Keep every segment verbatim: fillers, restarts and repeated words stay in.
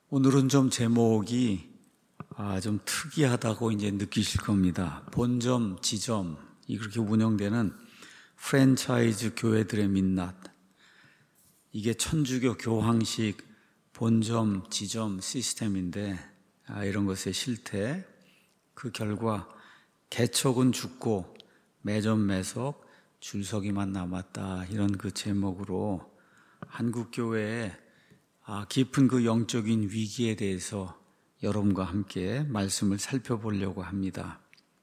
오늘은 좀 제목이 아, 좀 특이하다고 이제 느끼실 겁니다. 본점, 지점, 이렇게 운영되는 프랜차이즈 교회들의 민낯. 이게 천주교 교황식 본점, 지점 시스템인데 아, 이런 것의 실태, 그 결과 개척은 죽고 매점 매석 줄서기만 남았다, 이런 그 제목으로 한국교회의 아, 깊은 그 영적인 위기에 대해서 여러분과 함께 말씀을 살펴보려고 합니다.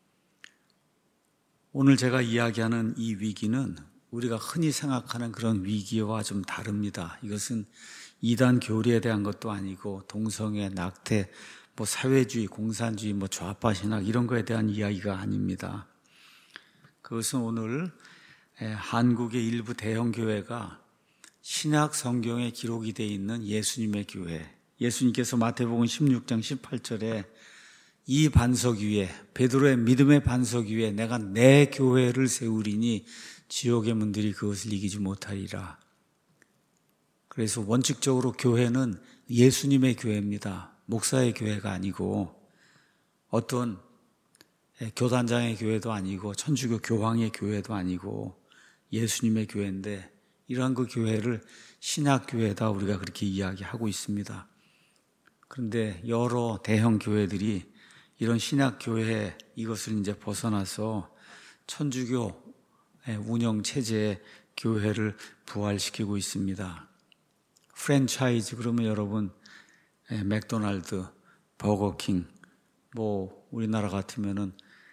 오늘 제가 이야기하는 이 위기는 우리가 흔히 생각하는 그런 위기와 좀 다릅니다. 이것은 이단 교리에 대한 것도 아니고 동성애, 낙태, 뭐 사회주의, 공산주의, 뭐 좌파 신학 이런 거에 대한 이야기가 아닙니다. 그것은 오늘 한국의 일부 대형 교회가 신약 성경에 기록이 되어 있는 예수님의 교회, 예수님께서 마태복음 십육 장 십팔 절에 이 반석 위에, 베드로의 믿음의 반석 위에 내가 내 교회를 세우리니 지옥의 문들이 그것을 이기지 못하리라. 그래서 원칙적으로 교회는 예수님의 교회입니다. 목사의 교회가 아니고 어떤 교단장의 교회도 아니고 천주교 교황의 교회도 아니고 예수님의 교회인데, 이러한 그 교회를 신약교회다 우리가 그렇게 이야기하고 있습니다. 그런데 여러 대형 교회들이 이런 신약교회 이것을 이제 벗어나서 천주교 운영체제의 교회를 부활시키고 있습니다. 프랜차이즈 그러면 여러분 맥도날드, 버거킹, 뭐 우리나라 같으면은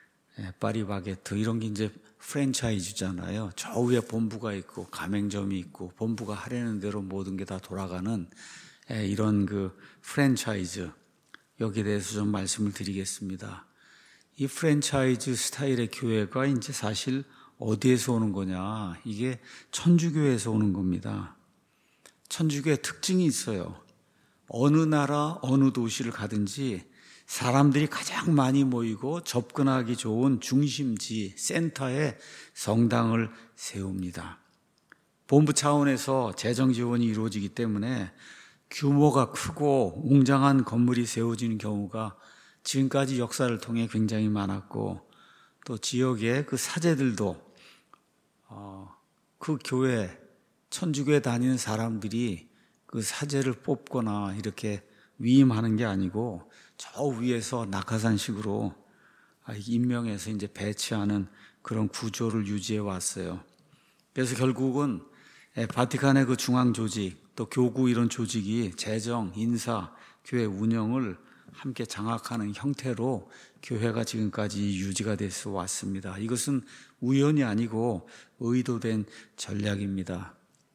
파리바게트 이런 게 이제 프랜차이즈잖아요. 저 위에 본부가 있고 가맹점이 있고 본부가 하려는 대로 모든 게 다 돌아가는 이런 그 프랜차이즈, 여기에 대해서 좀 말씀을 드리겠습니다. 이 프랜차이즈 스타일의 교회가 이제 사실 어디에서 오는 거냐? 이게 천주교에서 오는 겁니다. 천주교의 특징이 있어요. 어느 나라, 어느 도시를 가든지 사람들이 가장 많이 모이고 접근하기 좋은 중심지, 센터에 성당을 세웁니다. 본부 차원에서 재정 지원이 이루어지기 때문에 규모가 크고 웅장한 건물이 세워지는 경우가 지금까지 역사를 통해 굉장히 많았고, 또 지역의 그 사제들도 어, 그 교회, 천주교에 다니는 사람들이 그 사제를 뽑거나 이렇게 위임하는 게 아니고 저 위에서 낙하산식으로 임명해서 이제 배치하는 그런 구조를 유지해 왔어요. 그래서 결국은 바티칸의 그 중앙 조직, 또 교구 이런 조직이 재정, 인사, 교회 운영을 함께 장악하는 형태로 교회가 지금까지 유지가 돼서 왔습니다. 이것은 우연이 아니고 의도된 전략입니다.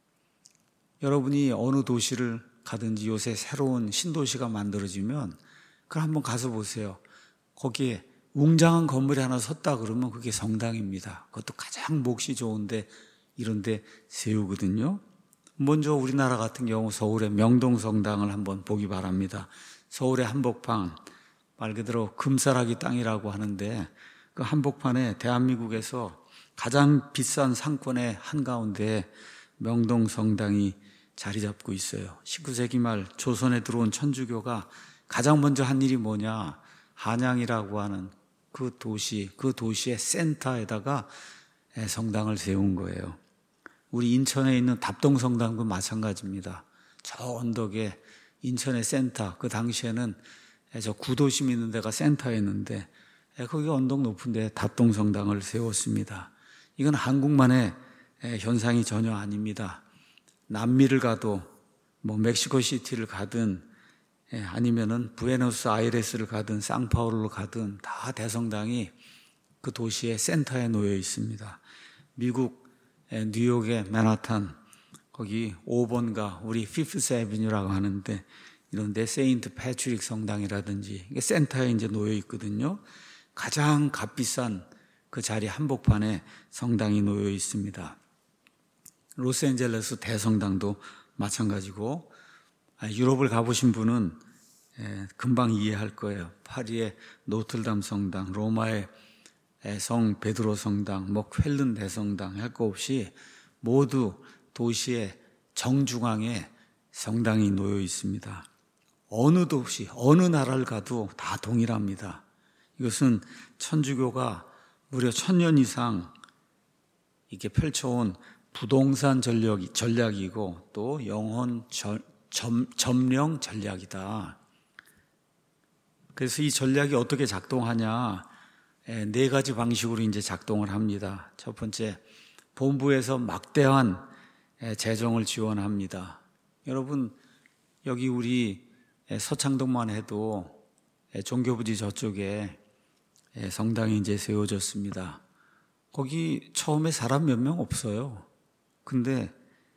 여러분이 어느 도시를 가든지 요새 새로운 신도시가 만들어지면 그걸 한번 가서 보세요. 거기에 웅장한 건물이 하나 섰다 그러면 그게 성당입니다. 그것도 가장 몫이 좋은데 이런 데 세우거든요. 먼저 우리나라 같은 경우 서울의 명동성당을 한번 보기 바랍니다. 서울의 한복판, 말 그대로 금사라기 땅이라고 하는데 그 한복판에 대한민국에서 가장 비싼 상권의 한가운데 명동성당이 자리 잡고 있어요. 십구 세기 말 조선에 들어온 천주교가 가장 먼저 한 일이 뭐냐? 한양이라고 하는 그 도시, 그 도시의 센터에다가 성당을 세운 거예요. 우리 인천에 있는 답동성당도 마찬가지입니다. 저 언덕에 인천의 센터, 그 당시에는 저 구도심 있는 데가 센터였는데 거기 언덕 높은 데 답동성당을 세웠습니다. 이건 한국만의 현상이 전혀 아닙니다. 남미를 가도 뭐 멕시코시티를 가든 아니면은 부에노스아이레스를 가든 상파울루를 가든 다 대성당이 그 도시의 센터에 놓여 있습니다. 미국 뉴욕의 맨하탄 거기 오 번가 우리 피프스 애비뉴라고 하는데 이런 데 세인트 패트릭 성당이라든지 이게 센터에 이제 놓여 있거든요. 가장 값비싼 그 자리 한복판에 성당이 놓여 있습니다. 로스앤젤레스 대성당도 마찬가지고, 유럽을 가보신 분은 금방 이해할 거예요. 파리의 노틀담 성당, 로마의 성 베드로 성당, 뭐 쾰른 대성당 할 거 없이 모두 도시의 정중앙에 성당이 놓여 있습니다. 어느 도시, 어느 나라를 가도 다 동일합니다. 이것은 천주교가 무려 천년 이상 이렇게 펼쳐온 부동산 전략이, 전략이고 또 영혼 점, 점, 점령 전략이다. 그래서 이 전략이 어떻게 작동하냐? 네 가지 방식으로 이제 작동을 합니다. 첫 번째, 본부에서 막대한 재정을 지원합니다. 여러분, 여기 우리 서창동만 해도 종교부지 저쪽에 성당이 이제 세워졌습니다. 거기 처음에 사람 몇 명 없어요. 근데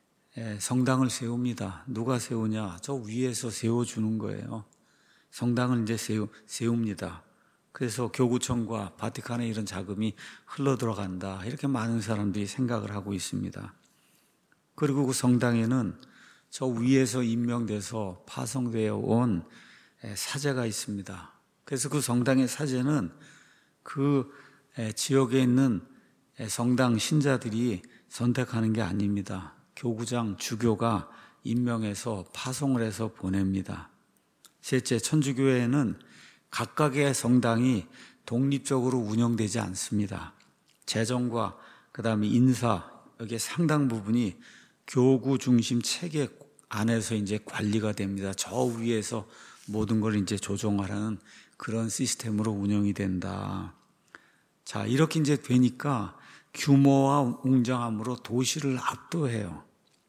성당을 세웁니다. 누가 세우냐? 저 위에서 세워주는 거예요. 성당을 이제 세우, 세웁니다. 그래서 교구청과 바티칸의 이런 자금이 흘러 들어간다. 이렇게 많은 사람들이 생각을 하고 있습니다. 그리고 그 성당에는 저 위에서 임명돼서 파송되어 온 사제가 있습니다. 그래서 그 성당의 사제는 그 지역에 있는 성당 신자들이 선택하는 게 아닙니다. 교구장, 주교가 임명해서 파송을 해서 보냅니다. 셋째, 천주교회에는 각각의 성당이 독립적으로 운영되지 않습니다. 재정과 그 다음에 인사, 여기에 상당 부분이 교구 중심 체계 안에서 이제 관리가 됩니다. 저 위에서 모든 걸 이제 조종하라는 그런 시스템으로 운영이 된다. 자, 이렇게 이제 되니까 규모와 웅장함으로 도시를 압도해요.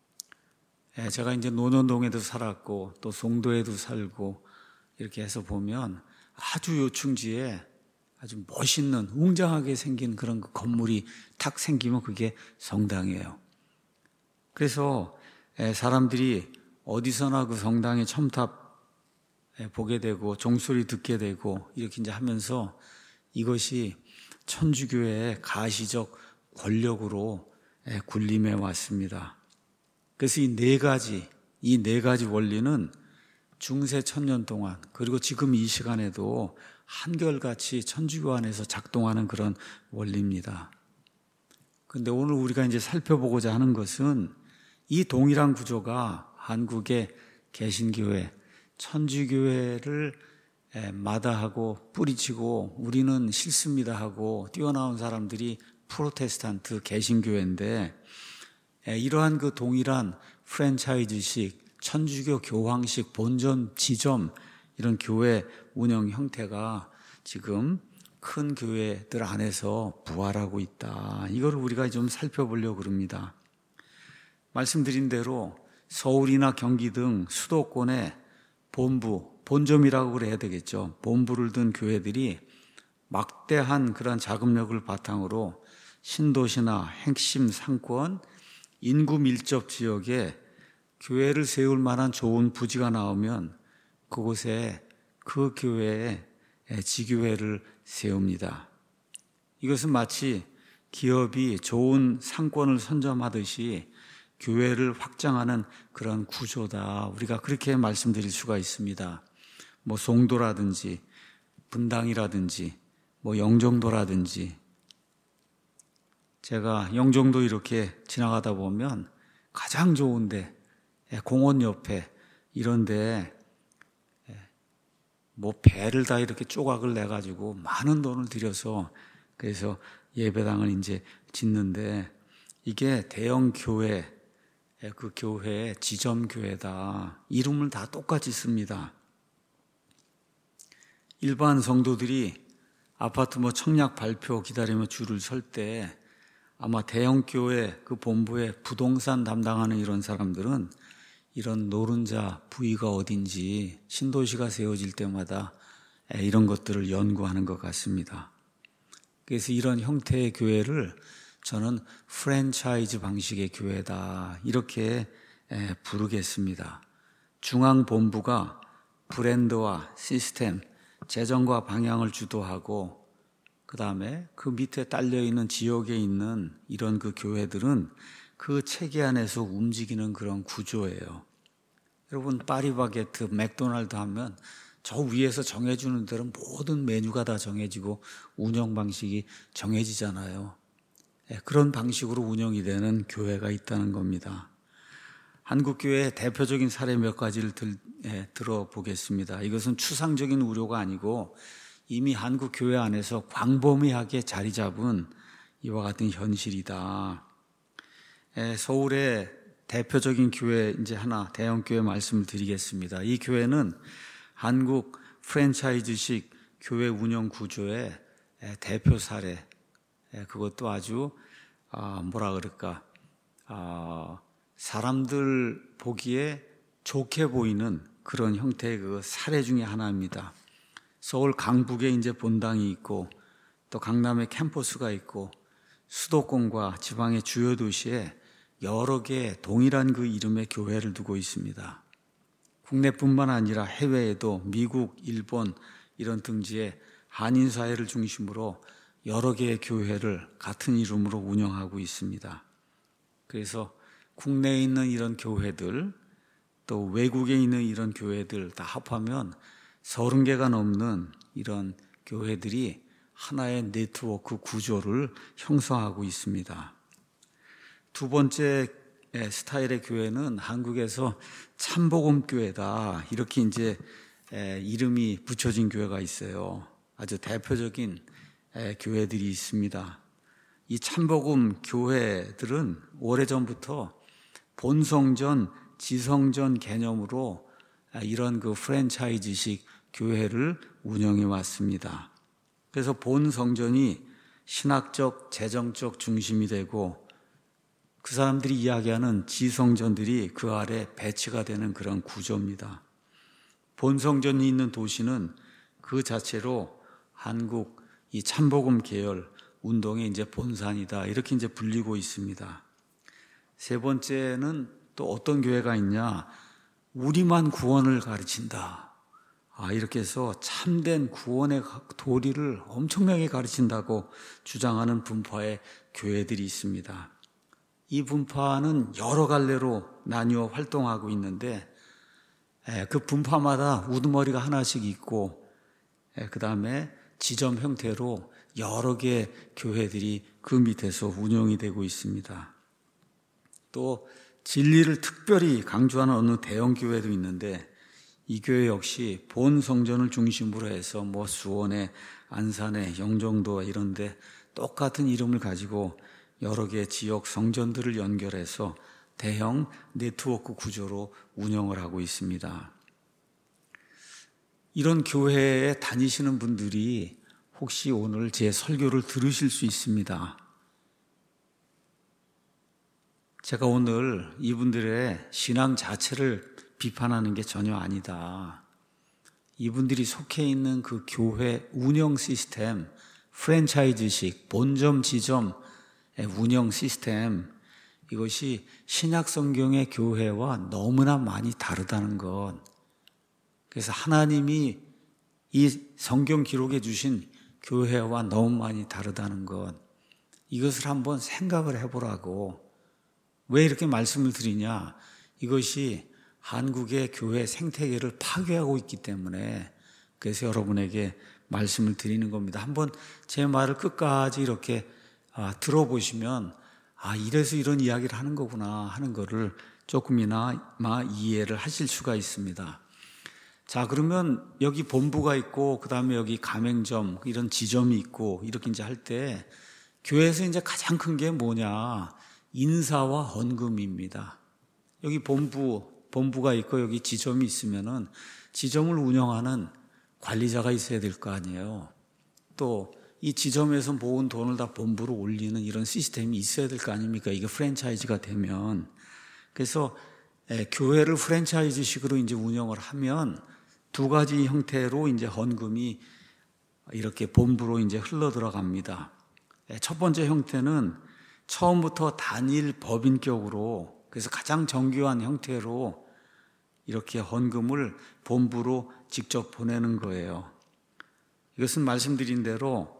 예, 제가 이제 논현동에도 살았고 또 송도에도 살고 이렇게 해서 보면 아주 요충지에 아주 멋있는 웅장하게 생긴 그런 그 건물이 탁 생기면 그게 성당이에요. 그래서 사람들이 어디서나 그 성당의 첨탑 보게 되고 종소리 듣게 되고 이렇게 이제 하면서 이것이 천주교의 가시적 권력으로 군림해 왔습니다. 그래서 이 네 가지, 이 네 가지 원리는 중세 천년 동안 그리고 지금 이 시간에도 한결같이 천주교 안에서 작동하는 그런 원리입니다. 그런데 오늘 우리가 이제 살펴보고자 하는 것은 이 동일한 구조가 한국의 개신교회, 천주교회를 마다하고 뿌리치고 우리는 싫습니다 하고 뛰어나온 사람들이 프로테스탄트 개신교회인데 이러한 그 동일한 프랜차이즈식 천주교 교황식 본점 지점 이런 교회 운영 형태가 지금 큰 교회들 안에서 부활하고 있다. 이걸 우리가 좀 살펴보려고 그럽니다. 말씀드린 대로 서울이나 경기 등 수도권의 본부, 본점이라고 그래야 되겠죠. 본부를 둔 교회들이 막대한 그런 자금력을 바탕으로 신도시나 핵심 상권, 인구 밀접 지역에 교회를 세울 만한 좋은 부지가 나오면 그곳에 그 교회에 지교회를 세웁니다. 이것은 마치 기업이 좋은 상권을 선점하듯이 교회를 확장하는 그런 구조다. 우리가 그렇게 말씀드릴 수가 있습니다. 뭐 송도라든지 분당이라든지 뭐 영종도라든지 제가 영종도 이렇게 지나가다 보면 가장 좋은데 공원 옆에 이런데 뭐 배를 다 이렇게 조각을 내가지고 많은 돈을 들여서 그래서 예배당을 이제 짓는데 이게 대형 교회 그 교회의 지점교회다. 이름을 다 똑같이 씁니다. 일반 성도들이 아파트 뭐 청약 발표 기다리며 줄을 설 때 아마 대형 교회 그 본부에 부동산 담당하는 이런 사람들은 이런 노른자 부위가 어딘지 신도시가 세워질 때마다 이런 것들을 연구하는 것 같습니다. 그래서 이런 형태의 교회를 저는 프랜차이즈 방식의 교회다 이렇게 부르겠습니다. 중앙본부가 브랜드와 시스템, 재정과 방향을 주도하고 그 다음에 그 밑에 딸려있는 지역에 있는 이런 그 교회들은 그 체계 안에서 움직이는 그런 구조예요. 여러분 파리바게트, 맥도날드 하면 저 위에서 정해주는 대로 모든 메뉴가 다 정해지고 운영 방식이 정해지잖아요. 그런 방식으로 운영이 되는 교회가 있다는 겁니다. 한국교회의 대표적인 사례 몇 가지를 들, 들어보겠습니다. 이것은 추상적인 우려가 아니고 이미 한국 교회 안에서 광범위하게 자리 잡은 이와 같은 현실이다. 서울의 대표적인 교회 이제 하나 대형 교회 말씀을 드리겠습니다. 이 교회는 한국 프랜차이즈식 교회 운영 구조의 대표 사례. 그것도 아주 뭐라 그럴까 사람들 보기에 좋게 보이는 그런 형태의 그 사례 중에 하나입니다. 서울 강북에 이제 본당이 있고 또 강남에 캠퍼스가 있고 수도권과 지방의 주요 도시에 여러 개의 동일한 그 이름의 교회를 두고 있습니다. 국내뿐만 아니라 해외에도 미국, 일본 이런 등지의 한인 사회를 중심으로 여러 개의 교회를 같은 이름으로 운영하고 있습니다. 그래서 국내에 있는 이런 교회들 또 외국에 있는 이런 교회들 다 합하면 서른 개가 넘는 이런 교회들이 하나의 네트워크 구조를 형성하고 있습니다. 두 번째 스타일의 교회는 한국에서 참복음교회다 이렇게 이제 이름이 붙여진 교회가 있어요. 아주 대표적인 교회들이 있습니다. 이 참복음 교회들은 오래전부터 본성전, 지성전 개념으로 이런 그 프랜차이즈식 교회를 운영해 왔습니다. 그래서 본성전이 신학적, 재정적 중심이 되고 그 사람들이 이야기하는 지성전들이 그 아래 배치가 되는 그런 구조입니다. 본성전이 있는 도시는 그 자체로 한국 이 참복음 계열 운동의 이제 본산이다 이렇게 이제 불리고 있습니다. 세 번째는 또 어떤 교회가 있냐? 우리만 구원을 가르친다. 아, 이렇게 해서 참된 구원의 도리를 엄청나게 가르친다고 주장하는 분파의 교회들이 있습니다. 이 분파는 여러 갈래로 나뉘어 활동하고 있는데 그 분파마다 우두머리가 하나씩 있고 그 다음에 지점 형태로 여러 개의 교회들이 그 밑에서 운영이 되고 있습니다. 또 진리를 특별히 강조하는 어느 대형 교회도 있는데 이 교회 역시 본 성전을 중심으로 해서 뭐 수원에 안산에 영종도 이런 데 똑같은 이름을 가지고 여러 개의 지역 성전들을 연결해서 대형 네트워크 구조로 운영을 하고 있습니다. 이런 교회에 다니시는 분들이 혹시 오늘 제 설교를 들으실 수 있습니다. 제가 오늘 이분들의 신앙 자체를 비판하는 게 전혀 아니다. 이분들이 속해 있는 그 교회 운영 시스템, 프랜차이즈식, 본점, 지점 운영 시스템, 이것이 신약 성경의 교회와 너무나 많이 다르다는 것. 그래서 하나님이 이 성경 기록해 주신 교회와 너무 많이 다르다는 것. 이것을 한번 생각을 해보라고. 왜 이렇게 말씀을 드리냐? 이것이 한국의 교회 생태계를 파괴하고 있기 때문에 그래서 여러분에게 말씀을 드리는 겁니다. 한번 제 말을 끝까지 이렇게 아, 들어보시면 아 이래서 이런 이야기를 하는 거구나 하는 거를 조금이나마 이해를 하실 수가 있습니다. 자, 그러면 여기 본부가 있고 그 다음에 여기 가맹점 이런 지점이 있고 이렇게 이제 할 때 교회에서 이제 가장 큰 게 뭐냐? 인사와 헌금입니다. 여기 본부 본부가 있고 여기 지점이 있으면은 지점을 운영하는 관리자가 있어야 될 거 아니에요. 또 이 지점에서 모은 돈을 다 본부로 올리는 이런 시스템이 있어야 될 거 아닙니까? 이게 프랜차이즈가 되면. 그래서 에, 교회를 프랜차이즈식으로 이제 운영을 하면 두 가지 형태로 이제 헌금이 이렇게 본부로 이제 흘러 들어갑니다. 에, 첫 번째 형태는 처음부터 단일 법인격으로 그래서 가장 정교한 형태로 이렇게 헌금을 본부로 직접 보내는 거예요. 이것은 말씀드린 대로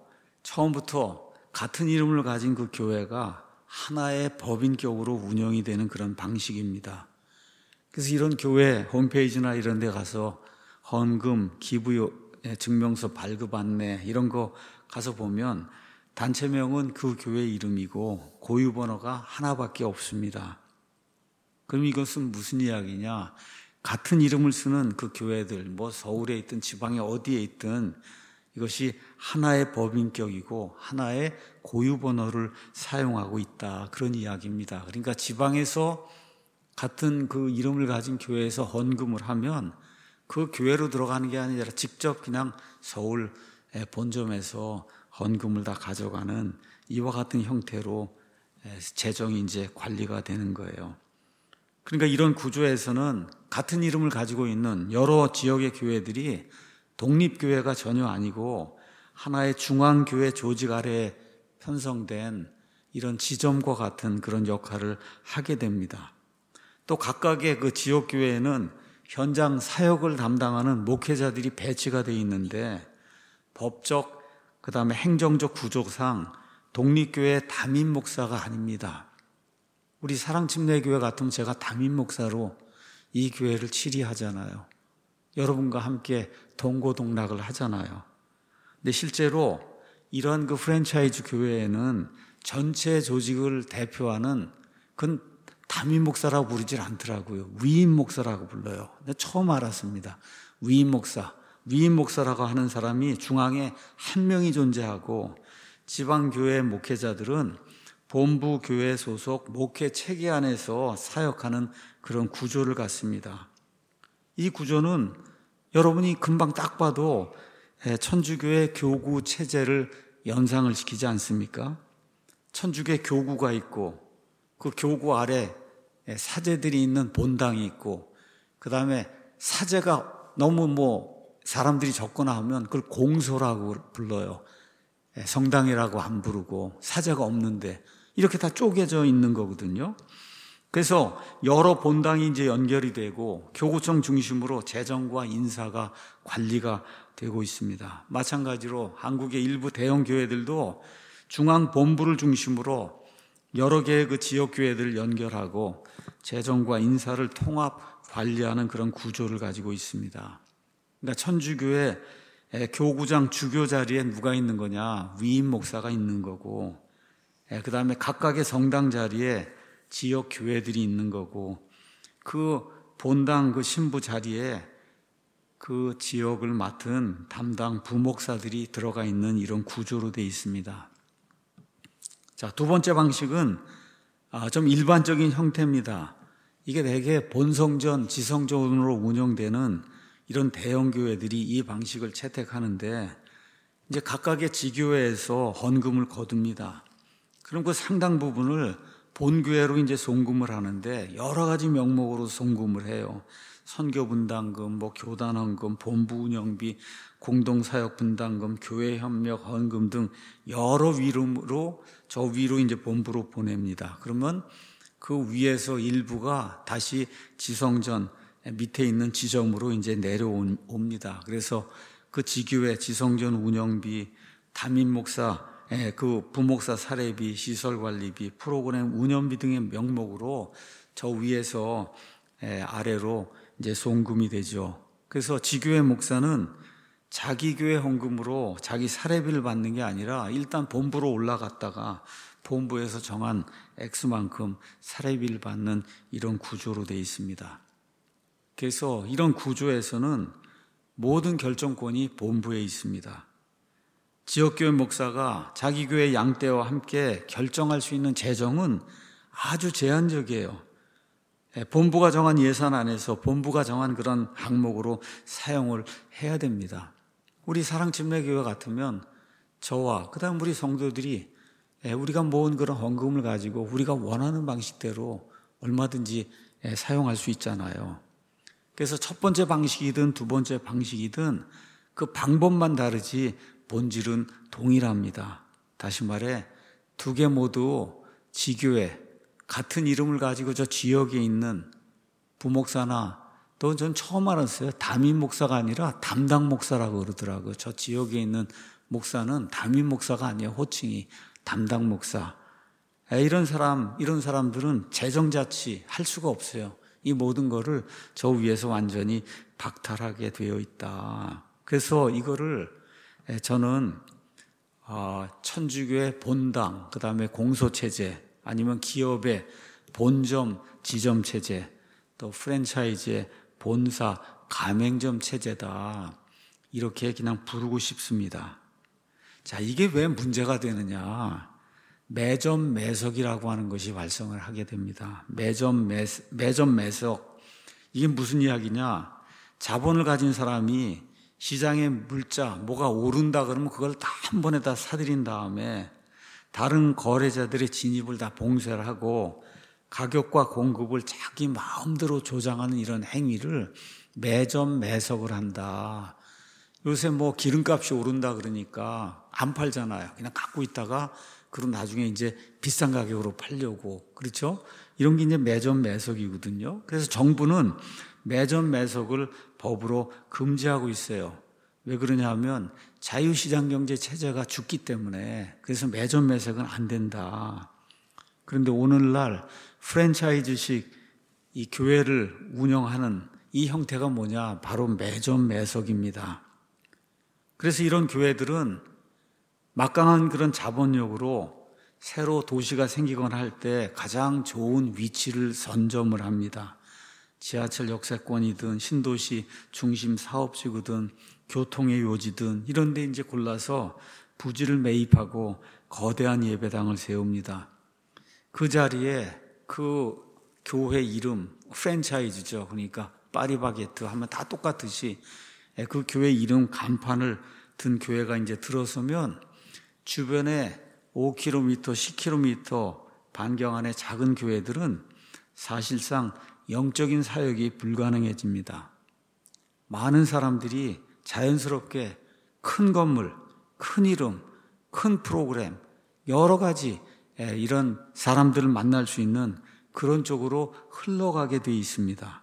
처음부터 같은 이름을 가진 그 교회가 하나의 법인격으로 운영이 되는 그런 방식입니다. 그래서 이런 교회 홈페이지나 이런 데 가서 헌금, 기부 증명서 발급 안내 이런 거 가서 보면 단체명은 그 교회 이름이고 고유번호가 하나밖에 없습니다. 그럼 이것은 무슨 이야기냐? 같은 이름을 쓰는 그 교회들, 뭐 서울에 있든 지방에 어디에 있든 이것이 하나의 법인격이고 하나의 고유번호를 사용하고 있다. 그런 이야기입니다. 그러니까 지방에서 같은 그 이름을 가진 교회에서 헌금을 하면 그 교회로 들어가는 게 아니라 직접 그냥 서울 본점에서 헌금을 다 가져가는 이와 같은 형태로 재정이 이제 관리가 되는 거예요. 그러니까 이런 구조에서는 같은 이름을 가지고 있는 여러 지역의 교회들이 독립교회가 전혀 아니고 하나의 중앙교회 조직 아래에 편성된 이런 지점과 같은 그런 역할을 하게 됩니다. 또 각각의 그 지역교회에는 현장 사역을 담당하는 목회자들이 배치가 되어 있는데 법적, 그 다음에 행정적 구조상 독립교회 담임 목사가 아닙니다. 우리 사랑침례교회 같으면 제가 담임 목사로 이 교회를 치리하잖아요. 여러분과 함께 동고동락을 하잖아요. 근데 실제로 이런 그 프랜차이즈 교회에는 전체 조직을 대표하는 그건 담임 목사라고 부르질 않더라고요. 위임 목사라고 불러요. 근데 처음 알았습니다. 위임 목사. 위임 목사라고 하는 사람이 중앙에 한 명이 존재하고 지방교회 목회자들은 본부 교회 소속 목회 체계 안에서 사역하는 그런 구조를 갖습니다. 이 구조는 여러분이 금방 딱 봐도 천주교의 교구 체제를 연상을 시키지 않습니까? 천주교의 교구가 있고 그 교구 아래 사제들이 있는 본당이 있고 그 다음에 사제가 너무 뭐 사람들이 적거나 하면 그걸 공소라고 불러요. 성당이라고 안 부르고 사제가 없는데 이렇게 다 쪼개져 있는 거거든요. 그래서 여러 본당이 이제 연결이 되고 교구청 중심으로 재정과 인사가 관리가 되고 있습니다. 마찬가지로 한국의 일부 대형 교회들도 중앙 본부를 중심으로 여러 개의 그 지역 교회들을 연결하고 재정과 인사를 통합 관리하는 그런 구조를 가지고 있습니다. 그러니까 천주교회 교구장 주교 자리에 누가 있는 거냐? 위임 목사가 있는 거고, 그 다음에 각각의 성당 자리에 지역 교회들이 있는 거고, 그 본당 그 신부 자리에 그 지역을 맡은 담당 부목사들이 들어가 있는 이런 구조로 되어 있습니다. 자, 두 번째 방식은 좀 일반적인 형태입니다. 이게 대개 본성전, 지성전으로 운영되는 이런 대형 교회들이 이 방식을 채택하는데 이제 각각의 지교회에서 헌금을 거둡니다. 그럼 그 상당 부분을 본교회로 이제 송금을 하는데 여러 가지 명목으로 송금을 해요. 선교분담금, 뭐 교단헌금, 본부 운영비, 공동사역분담금, 교회협력 헌금 등 여러 위로 저 위로 이제 본부로 보냅니다. 그러면 그 위에서 일부가 다시 지성전 밑에 있는 지점으로 이제 내려옵니다. 그래서 그 지교회 지성전 운영비, 담임 목사, 그 부목사 사례비, 시설관리비, 프로그램 운영비 등의 명목으로 저 위에서 아래로 이제 송금이 되죠. 그래서 지교회 목사는 자기 교회 헌금으로 자기 사례비를 받는 게 아니라 일단 본부로 올라갔다가 본부에서 정한 액수만큼 사례비를 받는 이런 구조로 되어 있습니다. 그래서 이런 구조에서는 모든 결정권이 본부에 있습니다. 지역교회 목사가 자기 교회 양떼와 함께 결정할 수 있는 재정은 아주 제한적이에요. 본부가 정한 예산 안에서 본부가 정한 그런 항목으로 사용을 해야 됩니다. 우리 사랑침례교회 같으면 저와 그 다음 우리 성도들이 우리가 모은 그런 헌금을 가지고 우리가 원하는 방식대로 얼마든지 사용할 수 있잖아요. 그래서 첫 번째 방식이든 두 번째 방식이든 그 방법만 다르지 본질은 동일합니다. 다시 말해 두 개 모두 지교회 같은 이름을 가지고 저 지역에 있는 부목사나 또 전 처음 알았어요. 담임 목사가 아니라 담당 목사라고 그러더라고요. 저 지역에 있는 목사는 담임 목사가 아니에요. 호칭이 담당 목사. 이런 사람, 이런 사람들은 재정자치 할 수가 없어요. 이 모든 거를 저 위에서 완전히 박탈하게 되어 있다. 그래서 이거를 저는 천주교의 본당, 그 다음에 공소체제, 아니면 기업의 본점, 지점체제, 또 프랜차이즈의 본사, 가맹점 체제다. 이렇게 그냥 부르고 싶습니다. 자, 이게 왜 문제가 되느냐? 매점 매석이라고 하는 것이 발생을 하게 됩니다. 매점 매, 매점 매석. 이게 무슨 이야기냐? 자본을 가진 사람이 시장에 물자, 뭐가 오른다 그러면 그걸 다 한 번에 다 사들인 다음에 다른 거래자들의 진입을 다 봉쇄를 하고 가격과 공급을 자기 마음대로 조장하는 이런 행위를 매점 매석을 한다. 요새 뭐 기름값이 오른다 그러니까 안 팔잖아요. 그냥 갖고 있다가 그럼 나중에 이제 비싼 가격으로 팔려고. 그렇죠? 이런 게 이제 매점 매석이거든요. 그래서 정부는 매점 매석을 법으로 금지하고 있어요. 왜 그러냐 하면 자유시장 경제 체제가 죽기 때문에. 그래서 매점 매석은 안 된다. 그런데 오늘날 프랜차이즈식 이 교회를 운영하는 이 형태가 뭐냐? 바로 매점 매석입니다. 그래서 이런 교회들은 막강한 그런 자본력으로 새로 도시가 생기거나 할 때 가장 좋은 위치를 선점을 합니다. 지하철 역세권이든 신도시 중심 사업지구든 교통의 요지든 이런 데 이제 골라서 부지를 매입하고 거대한 예배당을 세웁니다. 그 자리에 그 교회 이름, 프랜차이즈죠. 그러니까 파리바게트 하면 다 똑같듯이 그 교회 이름 간판을 든 교회가 이제 들어서면 주변에 오 킬로미터, 십 킬로미터 반경 안의 작은 교회들은 사실상 영적인 사역이 불가능해집니다. 많은 사람들이 자연스럽게 큰 건물, 큰 이름, 큰 프로그램, 여러 가지 이런 사람들을 만날 수 있는 그런 쪽으로 흘러가게 돼 있습니다.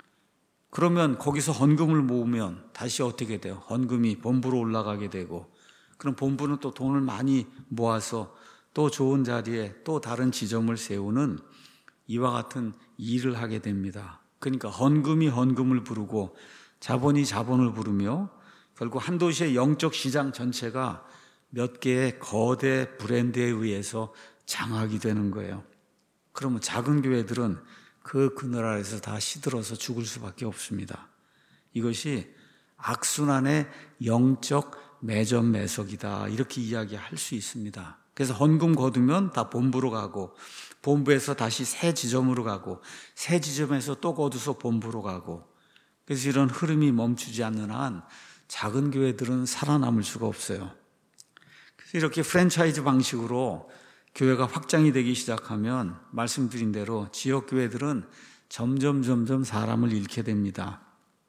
그러면 거기서 헌금을 모으면 다시 어떻게 돼요? 헌금이 본부로 올라가게 되고, 그럼 본부는 또 돈을 많이 모아서 또 좋은 자리에 또 다른 지점을 세우는 이와 같은 일을 하게 됩니다. 그러니까 헌금이 헌금을 부르고 자본이 자본을 부르며 결국 한 도시의 영적 시장 전체가 몇 개의 거대 브랜드에 의해서 장악이 되는 거예요. 그러면 작은 교회들은 그 그늘 아래서 다 시들어서 죽을 수밖에 없습니다. 이것이 악순환의 영적 매점 매석이다. 이렇게 이야기할 수 있습니다. 그래서 헌금 거두면 다 본부로 가고, 본부에서 다시 새 지점으로 가고, 새 지점에서 또 거두서 본부로 가고, 그래서 이런 흐름이 멈추지 않는 한 작은 교회들은 살아남을 수가 없어요. 그래서 이렇게 프랜차이즈 방식으로 교회가 확장이 되기 시작하면 말씀드린 대로 지역 교회들은 점점 점점 사람을 잃게 됩니다.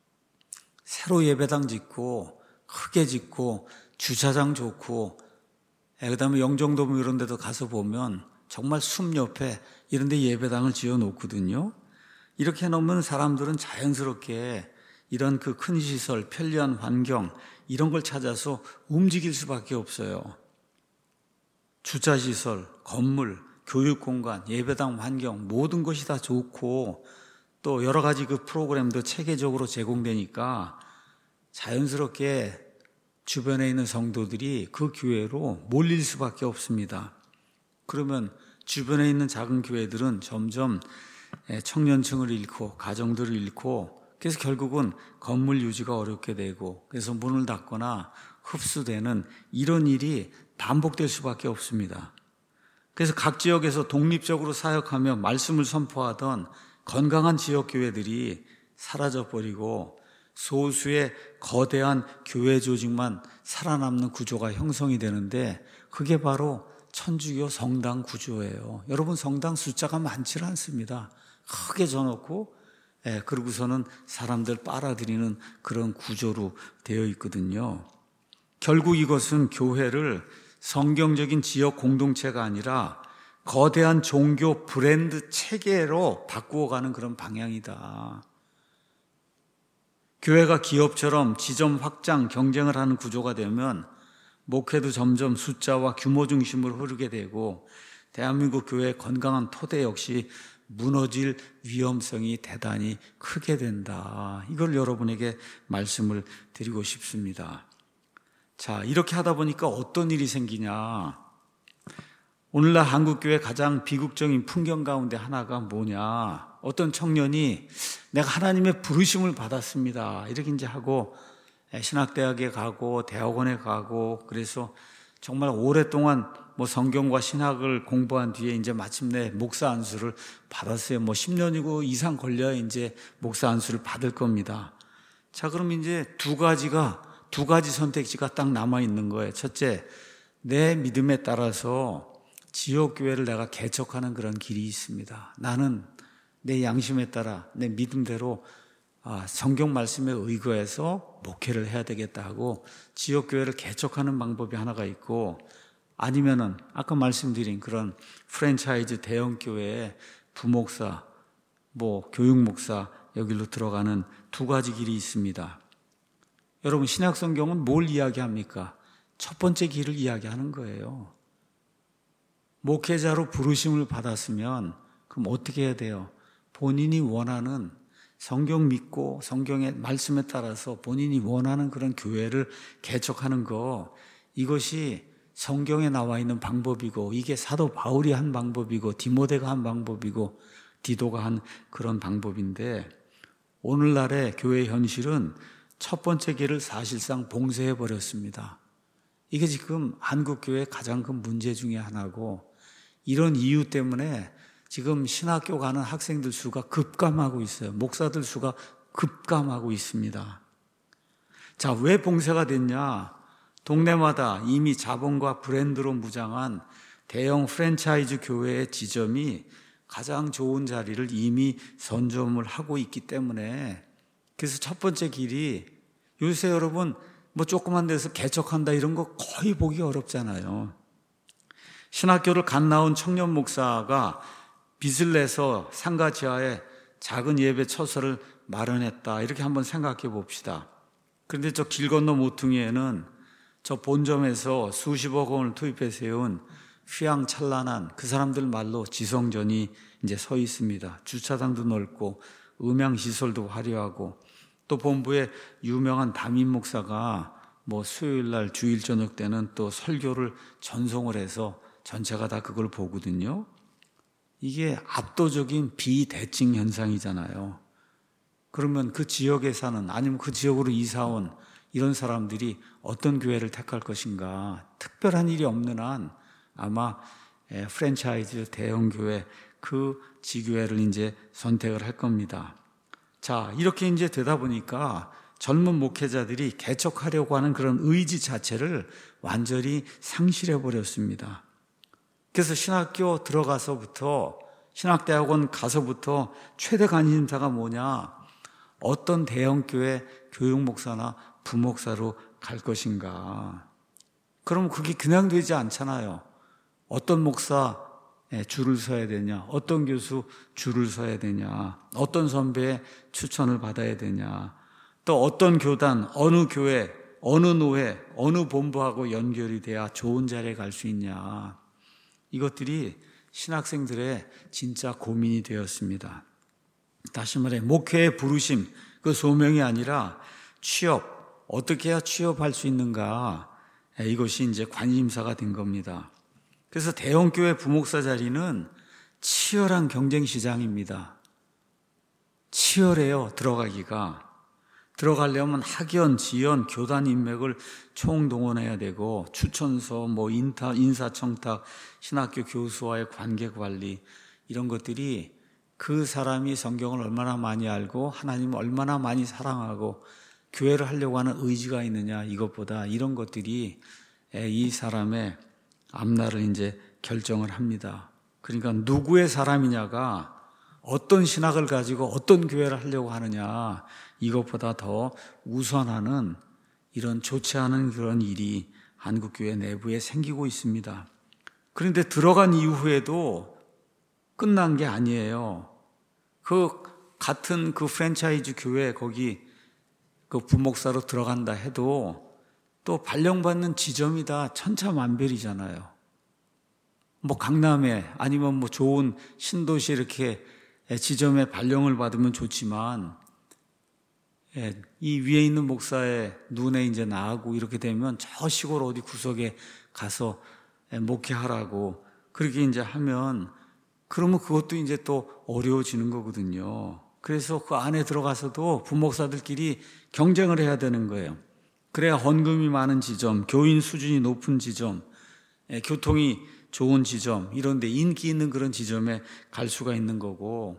새로 예배당 짓고 크게 짓고 주차장 좋고, 그다음에 영종도뭐 이런 데도 가서 보면 정말 숲 옆에 이런 데 예배당을 지어 놓거든요. 이렇게 해놓으면 사람들은 자연스럽게 이런 그 큰 시설, 편리한 환경 이런 걸 찾아서 움직일 수밖에 없어요. 주차시설, 건물, 교육공간, 예배당 환경 모든 것이 다 좋고 또 여러 가지 그 프로그램도 체계적으로 제공되니까 자연스럽게 주변에 있는 성도들이 그 교회로 몰릴 수밖에 없습니다. 그러면 주변에 있는 작은 교회들은 점점 청년층을 잃고 가정들을 잃고, 그래서 결국은 건물 유지가 어렵게 되고, 그래서 문을 닫거나 흡수되는 이런 일이 반복될 수밖에 없습니다. 그래서 각 지역에서 독립적으로 사역하며 말씀을 선포하던 건강한 지역 교회들이 사라져버리고 소수의 거대한 교회 조직만 살아남는 구조가 형성이 되는데, 그게 바로 천주교 성당 구조예요. 여러분, 성당 숫자가 많지 않습니다. 크게 져놓고, 예, 그러고서는 사람들 빨아들이는 그런 구조로 되어 있거든요. 결국 이것은 교회를 성경적인 지역 공동체가 아니라 거대한 종교 브랜드 체계로 바꾸어가는 그런 방향이다. 교회가 기업처럼 지점 확장, 경쟁을 하는 구조가 되면 목회도 점점 숫자와 규모 중심으로 흐르게 되고, 대한민국 교회의 건강한 토대 역시 무너질 위험성이 대단히 크게 된다. 이걸 여러분에게 말씀을 드리고 싶습니다. 자, 이렇게 하다 보니까 어떤 일이 생기냐? 오늘날 한국교회 가장 비극적인 풍경 가운데 하나가 뭐냐? 어떤 청년이 내가 하나님의 부르심을 받았습니다. 이렇게 이제 하고 신학대학에 가고 대학원에 가고 그래서 정말 오랫동안 뭐 성경과 신학을 공부한 뒤에 이제 마침내 목사 안수를 받았어요. 뭐 십 년이고 이상 걸려야 이제 목사 안수를 받을 겁니다. 자, 그럼 이제 두 가지가, 두 가지 선택지가 딱 남아 있는 거예요. 첫째, 내 믿음에 따라서 지역교회를 내가 개척하는 그런 길이 있습니다. 나는 내 양심에 따라 내 믿음대로 아, 성경 말씀에 의거해서 목회를 해야 되겠다 하고 지역교회를 개척하는 방법이 하나가 있고, 아니면은 아까 말씀드린 그런 프랜차이즈 대형교회의 부목사, 뭐 교육목사 여기로 들어가는 두 가지 길이 있습니다. 여러분, 신약성경은 뭘 이야기합니까? 첫 번째 길을 이야기하는 거예요. 목회자로 부르심을 받았으면 그럼 어떻게 해야 돼요? 본인이 원하는, 성경 믿고 성경의 말씀에 따라서 본인이 원하는 그런 교회를 개척하는 거, 이것이 성경에 나와 있는 방법이고, 이게 사도 바울이 한 방법이고 디모데가 한 방법이고 디도가 한 그런 방법인데, 오늘날의 교회 현실은 첫 번째 길을 사실상 봉쇄해 버렸습니다. 이게 지금 한국 교회의 가장 큰 문제 중에 하나고, 이런 이유 때문에 지금 신학교 가는 학생들 수가 급감하고 있어요. 목사들 수가 급감하고 있습니다. 자, 왜 봉쇄가 됐냐? 동네마다 이미 자본과 브랜드로 무장한 대형 프랜차이즈 교회의 지점이 가장 좋은 자리를 이미 선점을 하고 있기 때문에, 그래서 첫 번째 길이, 요새 여러분 뭐 조그만 데서 개척한다 이런 거 거의 보기 어렵잖아요. 신학교를 갓 나온 청년 목사가 빚을 내서 상가 지하에 작은 예배 처소를 마련했다, 이렇게 한번 생각해 봅시다. 그런데 저 길 건너 모퉁이에는 저 본점에서 수십억 원을 투입해 세운 휘황찬란한, 그 사람들 말로 지성전이 이제 서 있습니다. 주차장도 넓고 음향시설도 화려하고, 또 본부에 유명한 담임 목사가 뭐 수요일 날 주일 저녁 때는 또 설교를 전송을 해서 전체가 다 그걸 보거든요. 이게 압도적인 비대칭 현상이잖아요. 그러면 그 지역에 사는, 아니면 그 지역으로 이사 온 이런 사람들이 어떤 교회를 택할 것인가? 특별한 일이 없는 한 아마 프랜차이즈 대형교회, 그 지교회를 이제 선택을 할 겁니다. 자, 이렇게 이제 되다 보니까 젊은 목회자들이 개척하려고 하는 그런 의지 자체를 완전히 상실해 버렸습니다. 그래서 신학교 들어가서부터, 신학대학원 가서부터 최대 관심사가 뭐냐? 어떤 대형교회 교육목사나 부목사로 갈 것인가? 그럼 그게 그냥 되지 않잖아요. 어떤 목사 줄을 서야 되냐? 어떤 교수 줄을 서야 되냐? 어떤 선배의 추천을 받아야 되냐? 또 어떤 교단, 어느 교회, 어느 노회, 어느 본부하고 연결이 돼야 좋은 자리에 갈 수 있냐? 이것들이 신학생들의 진짜 고민이 되었습니다. 다시 말해, 목회의 부르심, 그 소명이 아니라 취업, 어떻게 해야 취업할 수 있는가? 이것이 이제 관심사가 된 겁니다. 그래서 대형교회 부목사 자리는 치열한 경쟁 시장입니다. 치열해요, 들어가기가. 들어가려면 학연, 지연, 교단 인맥을 총동원해야 되고, 추천서, 뭐 인타, 인사청탁, 신학교 교수와의 관계관리, 이런 것들이 그 사람이 성경을 얼마나 많이 알고 하나님을 얼마나 많이 사랑하고 교회를 하려고 하는 의지가 있느냐, 이것보다 이런 것들이 이 사람의 앞날을 이제 결정을 합니다. 그러니까 누구의 사람이냐가 어떤 신학을 가지고 어떤 교회를 하려고 하느냐, 이것보다 더 우선하는 이런 좋지 않은 그런 일이 한국교회 내부에 생기고 있습니다. 그런데 들어간 이후에도 끝난 게 아니에요. 그 같은 그 프랜차이즈 교회 거기 그 부목사로 들어간다 해도 또 발령받는 지점이 다 천차만별이잖아요. 뭐 강남에, 아니면 뭐 좋은 신도시 이렇게 지점에 발령을 받으면 좋지만, 이 위에 있는 목사의 눈에 이제 나하고 이렇게 되면 저 시골 어디 구석에 가서 목회하라고 그렇게 이제 하면 그러면 그것도 이제 또 어려워지는 거거든요. 그래서 그 안에 들어가서도 부목사들끼리 경쟁을 해야 되는 거예요. 그래야 헌금이 많은 지점, 교인 수준이 높은 지점, 교통이 좋은 지점, 이런 데 인기 있는 그런 지점에 갈 수가 있는 거고,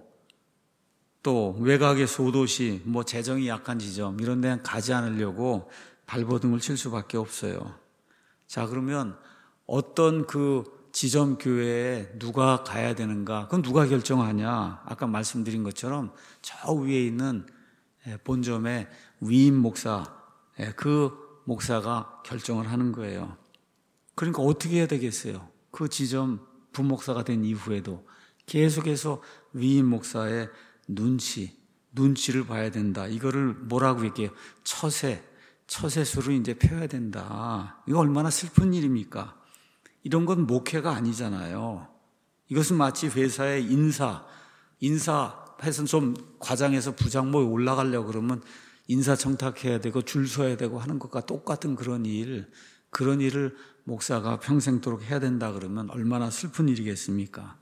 또 외곽의 소도시, 뭐 재정이 약한 지점 이런 데는 가지 않으려고 발버둥을 칠 수밖에 없어요. 자, 그러면 어떤 그 지점 교회에 누가 가야 되는가? 그건 누가 결정하냐? 아까 말씀드린 것처럼 저 위에 있는 본점의 위임 목사, 그 목사가 결정을 하는 거예요. 그러니까 어떻게 해야 되겠어요? 그 지점 부목사가 된 이후에도 계속해서 위임 목사의 눈치, 눈치를 봐야 된다. 이거를 뭐라고 얘기해요? 처세, 처세수를 이제 펴야 된다. 이거 얼마나 슬픈 일입니까? 이런 건 목회가 아니잖아요. 이것은 마치 회사의 인사, 인사해서 좀 과장해서 부장모에 올라가려고 그러면 인사청탁해야 되고 줄 서야 되고 하는 것과 똑같은 그런 일, 그런 일을 목사가 평생도록 해야 된다 그러면 얼마나 슬픈 일이겠습니까?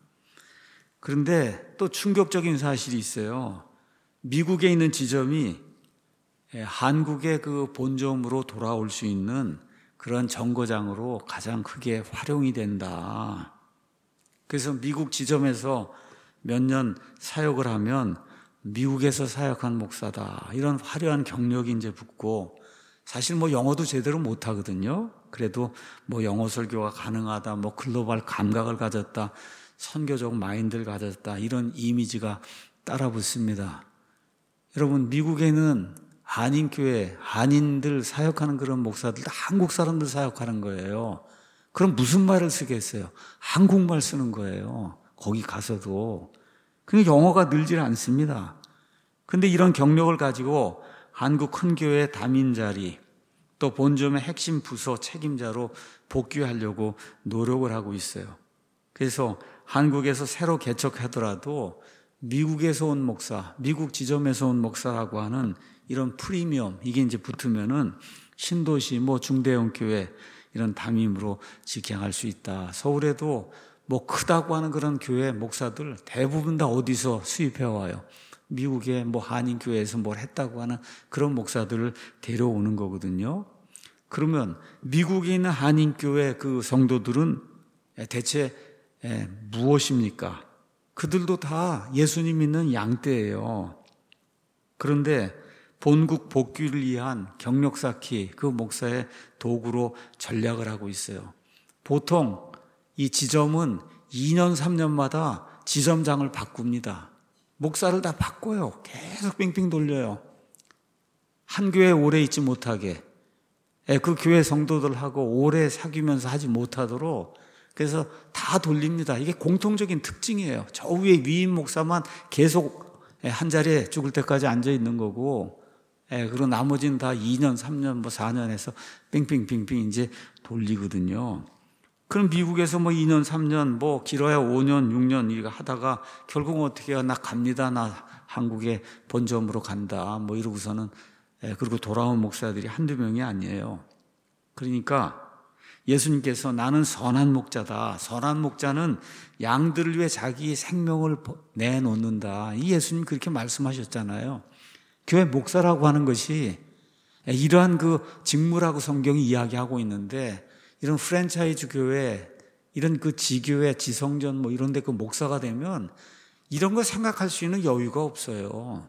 그런데 또 충격적인 사실이 있어요. 미국에 있는 지점이 한국의 그 본점으로 돌아올 수 있는 그런 정거장으로 가장 크게 활용이 된다. 그래서 미국 지점에서 몇 년 사역을 하면 미국에서 사역한 목사다. 이런 화려한 경력이 이제 붙고, 사실 뭐 영어도 제대로 못 하거든요. 그래도 뭐 영어 설교가 가능하다, 뭐 글로벌 감각을 가졌다, 선교적 마인드를 가졌다, 이런 이미지가 따라 붙습니다. 여러분, 미국에는 한인교회, 한인들 사역하는 그런 목사들, 한국 사람들 사역하는 거예요. 그럼 무슨 말을 쓰겠어요? 한국말 쓰는 거예요. 거기 가서도. 그러니까 영어가 늘질 않습니다. 근데 이런 경력을 가지고 한국 큰 교회 담임 자리, 또 본점의 핵심 부서 책임자로 복귀하려고 노력을 하고 있어요. 그래서 한국에서 새로 개척하더라도 미국에서 온 목사, 미국 지점에서 온 목사라고 하는 이런 프리미엄, 이게 이제 붙으면은 신도시, 뭐 중대형 교회 이런 담임으로 직행할 수 있다. 서울에도 뭐 크다고 하는 그런 교회 목사들 대부분 다 어디서 수입해 와요? 미국의 뭐 한인교회에서 뭘 했다고 하는 그런 목사들을 데려오는 거거든요. 그러면 미국에 있는 한인교회 그 성도들은 대체 무엇입니까? 그들도 다 예수님 믿는 양떼예요. 그런데 본국 복귀를 위한 경력 쌓기, 그 목사의 도구로 전략을 하고 있어요. 보통 이 지점은 이 년, 삼 년마다 지점장을 바꿉니다. 목사를 다 바꿔요. 계속 빙빙 돌려요. 한 교회에 오래 있지 못하게, 그 교회 성도들하고 오래 사귀면서 하지 못하도록, 그래서 다 돌립니다. 이게 공통적인 특징이에요. 저 위에 위임 목사만 계속 한 자리에 죽을 때까지 앉아 있는 거고, 그리고 나머지는 다 이 년, 삼 년, 뭐 사 년 해서 빙빙빙빙 이제 돌리거든요. 그럼 미국에서 뭐 이 년, 삼 년, 뭐 길어야 오 년, 육 년 이거 하다가 결국은 어떻게 해요? 나 갑니다. 나 한국에 본점으로 간다. 뭐 이러고서는, 그리고 돌아온 목사들이 한두 명이 아니에요. 그러니까 예수님께서 나는 선한 목자다. 선한 목자는 양들을 위해 자기 생명을 내놓는다. 이 예수님 그렇게 말씀하셨잖아요. 교회 목사라고 하는 것이 이러한 그 직무라고 성경이 이야기하고 있는데, 이런 프랜차이즈 교회, 이런 그 지교회, 지성전 뭐 이런 데 그 목사가 되면 이런 거 생각할 수 있는 여유가 없어요.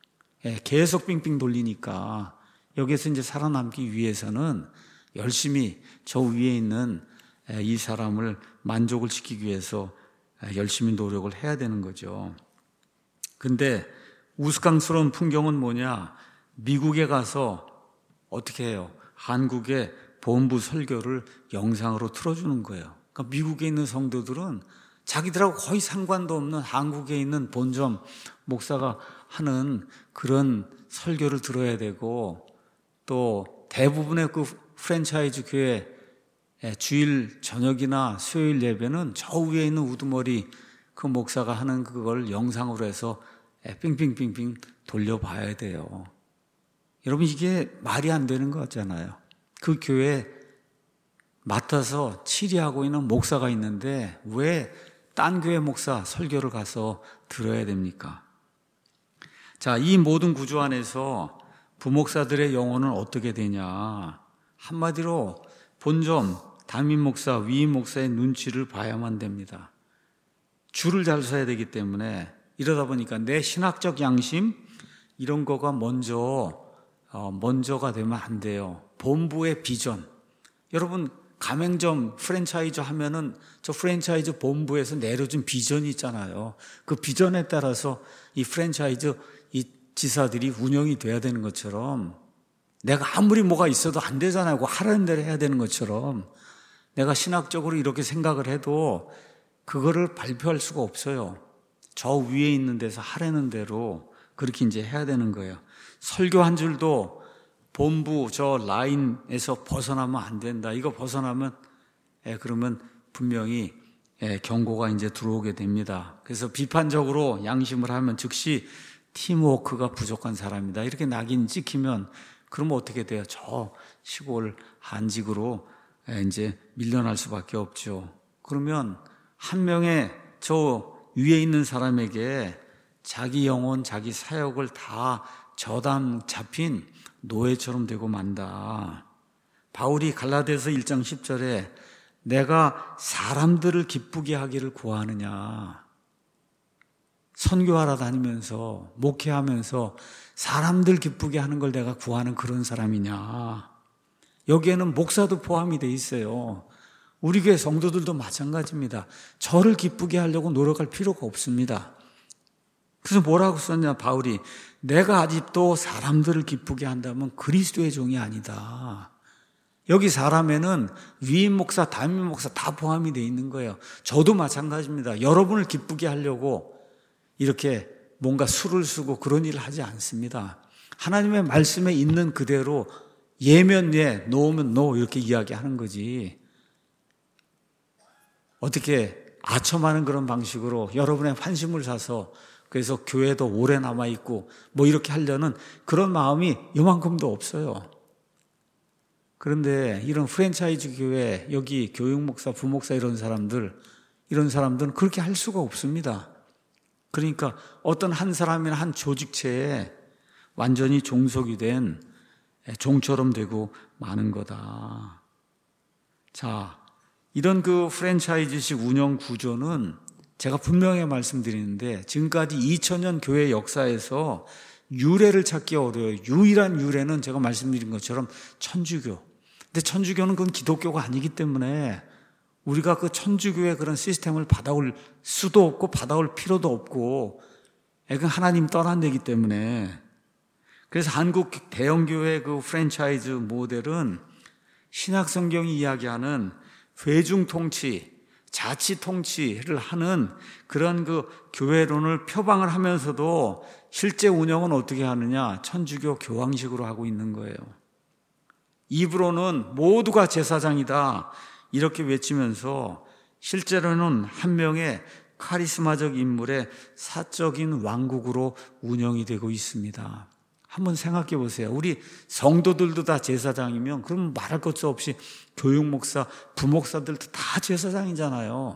계속 빙빙 돌리니까 여기에서 이제 살아남기 위해서는 열심히 저 위에 있는 이 사람을 만족을 시키기 위해서 열심히 노력을 해야 되는 거죠. 근데 우스꽝스러운 풍경은 뭐냐? 미국에 가서 어떻게 해요? 한국의 본부 설교를 영상으로 틀어주는 거예요. 그러니까 미국에 있는 성도들은 자기들하고 거의 상관도 없는 한국에 있는 본점 목사가 하는 그런 설교를 들어야 되고, 또 대부분의 그 프랜차이즈 교회 주일 저녁이나 수요일 예배는 저 위에 있는 우두머리 그 목사가 하는 그걸 영상으로 해서 빙빙빙빙 돌려봐야 돼요. 여러분, 이게 말이 안 되는 거 같잖아요. 그 교회에 맡아서 치리하고 있는 목사가 있는데 왜 딴 교회 목사 설교를 가서 들어야 됩니까? 자, 이 모든 구조 안에서 부목사들의 영혼은 어떻게 되냐? 한마디로 본점, 담임 목사, 위임 목사의 눈치를 봐야만 됩니다. 줄을 잘 서야 되기 때문에 이러다 보니까 내 신학적 양심 이런 거가 먼저 어, 먼저가 되면 안 돼요. 본부의 비전. 여러분 가맹점 프랜차이즈 하면은 저 프랜차이즈 본부에서 내려준 비전이 있잖아요. 그 비전에 따라서 이 프랜차이즈 이 지사들이 운영이 돼야 되는 것처럼 내가 아무리 뭐가 있어도 안 되잖아요. 그거 하라는 대로 해야 되는 것처럼 내가 신학적으로 이렇게 생각을 해도 그거를 발표할 수가 없어요. 저 위에 있는 데서 하라는 대로 그렇게 이제 해야 되는 거예요. 설교 한 줄도 본부 저 라인에서 벗어나면 안 된다. 이거 벗어나면 예, 그러면 분명히 예, 경고가 이제 들어오게 됩니다. 그래서 비판적으로 양심을 하면 즉시 팀워크가 부족한 사람이다. 이렇게 낙인 찍히면 그러면 어떻게 돼요? 저 시골 한직으로 예, 이제 밀려날 수밖에 없죠. 그러면 한 명의 저 위에 있는 사람에게 자기 영혼, 자기 사역을 다 저당 잡힌 노예처럼 되고 만다. 바울이 갈라디아서 일 장 십 절에 내가 사람들을 기쁘게 하기를 구하느냐. 선교하러 다니면서 목회하면서 사람들 기쁘게 하는 걸 내가 구하는 그런 사람이냐. 여기에는 목사도 포함이 돼 있어요. 우리 교회 성도들도 마찬가지입니다. 저를 기쁘게 하려고 노력할 필요가 없습니다. 그래서 뭐라고 썼냐 바울이 내가 아직도 사람들을 기쁘게 한다면 그리스도의 종이 아니다. 여기 사람에는 위임 목사, 담임 목사 다 포함이 되어 있는 거예요. 저도 마찬가지입니다. 여러분을 기쁘게 하려고 이렇게 뭔가 수를 쓰고 그런 일을 하지 않습니다. 하나님의 말씀에 있는 그대로 예면 예, 노면 노 이렇게 이야기하는 거지. 어떻게 아첨하는 그런 방식으로 여러분의 환심을 사서 그래서 교회도 오래 남아있고 뭐 이렇게 하려는 그런 마음이 요만큼도 없어요. 그런데 이런 프랜차이즈 교회, 여기 교육목사, 부목사 이런 사람들, 이런 사람들은 그렇게 할 수가 없습니다. 그러니까 어떤 한 사람이나 한 조직체에 완전히 종속이 된 종처럼 되고 마는 거다. 자, 이런 그 프랜차이즈식 운영 구조는 제가 분명히 말씀드리는데 지금까지 이천 년 교회 역사에서 유래를 찾기 어려워요. 유일한 유래는 제가 말씀드린 것처럼 천주교. 근데 천주교는 그건 기독교가 아니기 때문에 우리가 그 천주교의 그런 시스템을 받아올 수도 없고 받아올 필요도 없고 그건 하나님 떠난 데기 때문에 그래서 한국 대형교회 그 프랜차이즈 모델은 신약성경이 이야기하는 회중통치, 자치통치를 하는 그런 그 교회론을 표방을 하면서도 실제 운영은 어떻게 하느냐? 천주교 교황식으로 하고 있는 거예요. 입으로는 모두가 제사장이다 이렇게 외치면서 실제로는 한 명의 카리스마적 인물의 사적인 왕국으로 운영이 되고 있습니다. 한번 생각해 보세요. 우리 성도들도 다 제사장이면 그럼 말할 것도 없이 교육목사, 부목사들도 다 제사장이잖아요.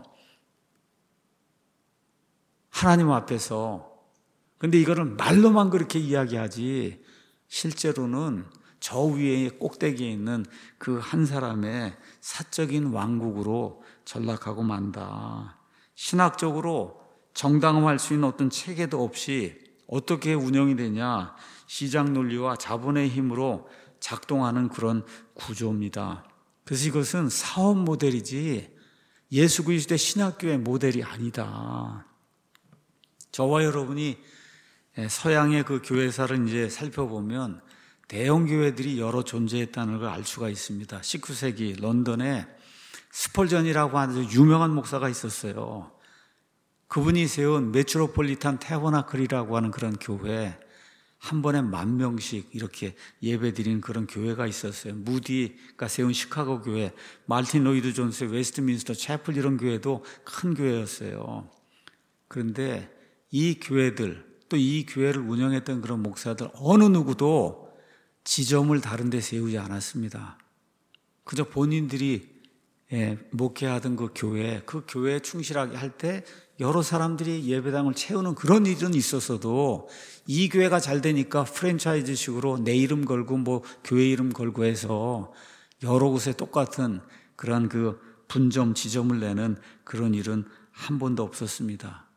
하나님 앞에서. 근데 이거를 말로만 그렇게 이야기하지 실제로는 저 위에 꼭대기에 있는 그 한 사람의 사적인 왕국으로 전락하고 만다. 신학적으로 정당화할 수 있는 어떤 체계도 없이 어떻게 운영이 되냐? 시장 논리와 자본의 힘으로 작동하는 그런 구조입니다. 그래서 이것은 사업 모델이지 예수 그리스도의 신학교의 모델이 아니다. 저와 여러분이 서양의 그 교회사를 이제 살펴보면 대형 교회들이 여러 존재했다는 걸 알 수가 있습니다. 십구 세기 런던에 스펄전이라고 하는 유명한 목사가 있었어요. 그분이 세운 메트로폴리탄 태버나클이라고 하는 그런 교회, 한 번에 만 명씩 이렇게 예배 드리는 그런 교회가 있었어요. 무디가 세운 시카고 교회, 말틴 로이드 존스의 웨스트민스터 채플 이런 교회도 큰 교회였어요. 그런데 이 교회들, 또 이 교회를 운영했던 그런 목사들 어느 누구도 지점을 다른 데 세우지 않았습니다. 그저 본인들이 예, 목회하던 그 교회, 그 교회에 충실하게 할 때 여러 사람들이 예배당을 채우는 그런 일은 있었어도 이 교회가 잘 되니까 프랜차이즈식으로 내 이름 걸고 뭐 교회 이름 걸고 해서 여러 곳에 똑같은 그런 그 분점, 지점을 내는 그런 일은 한 번도 없었습니다.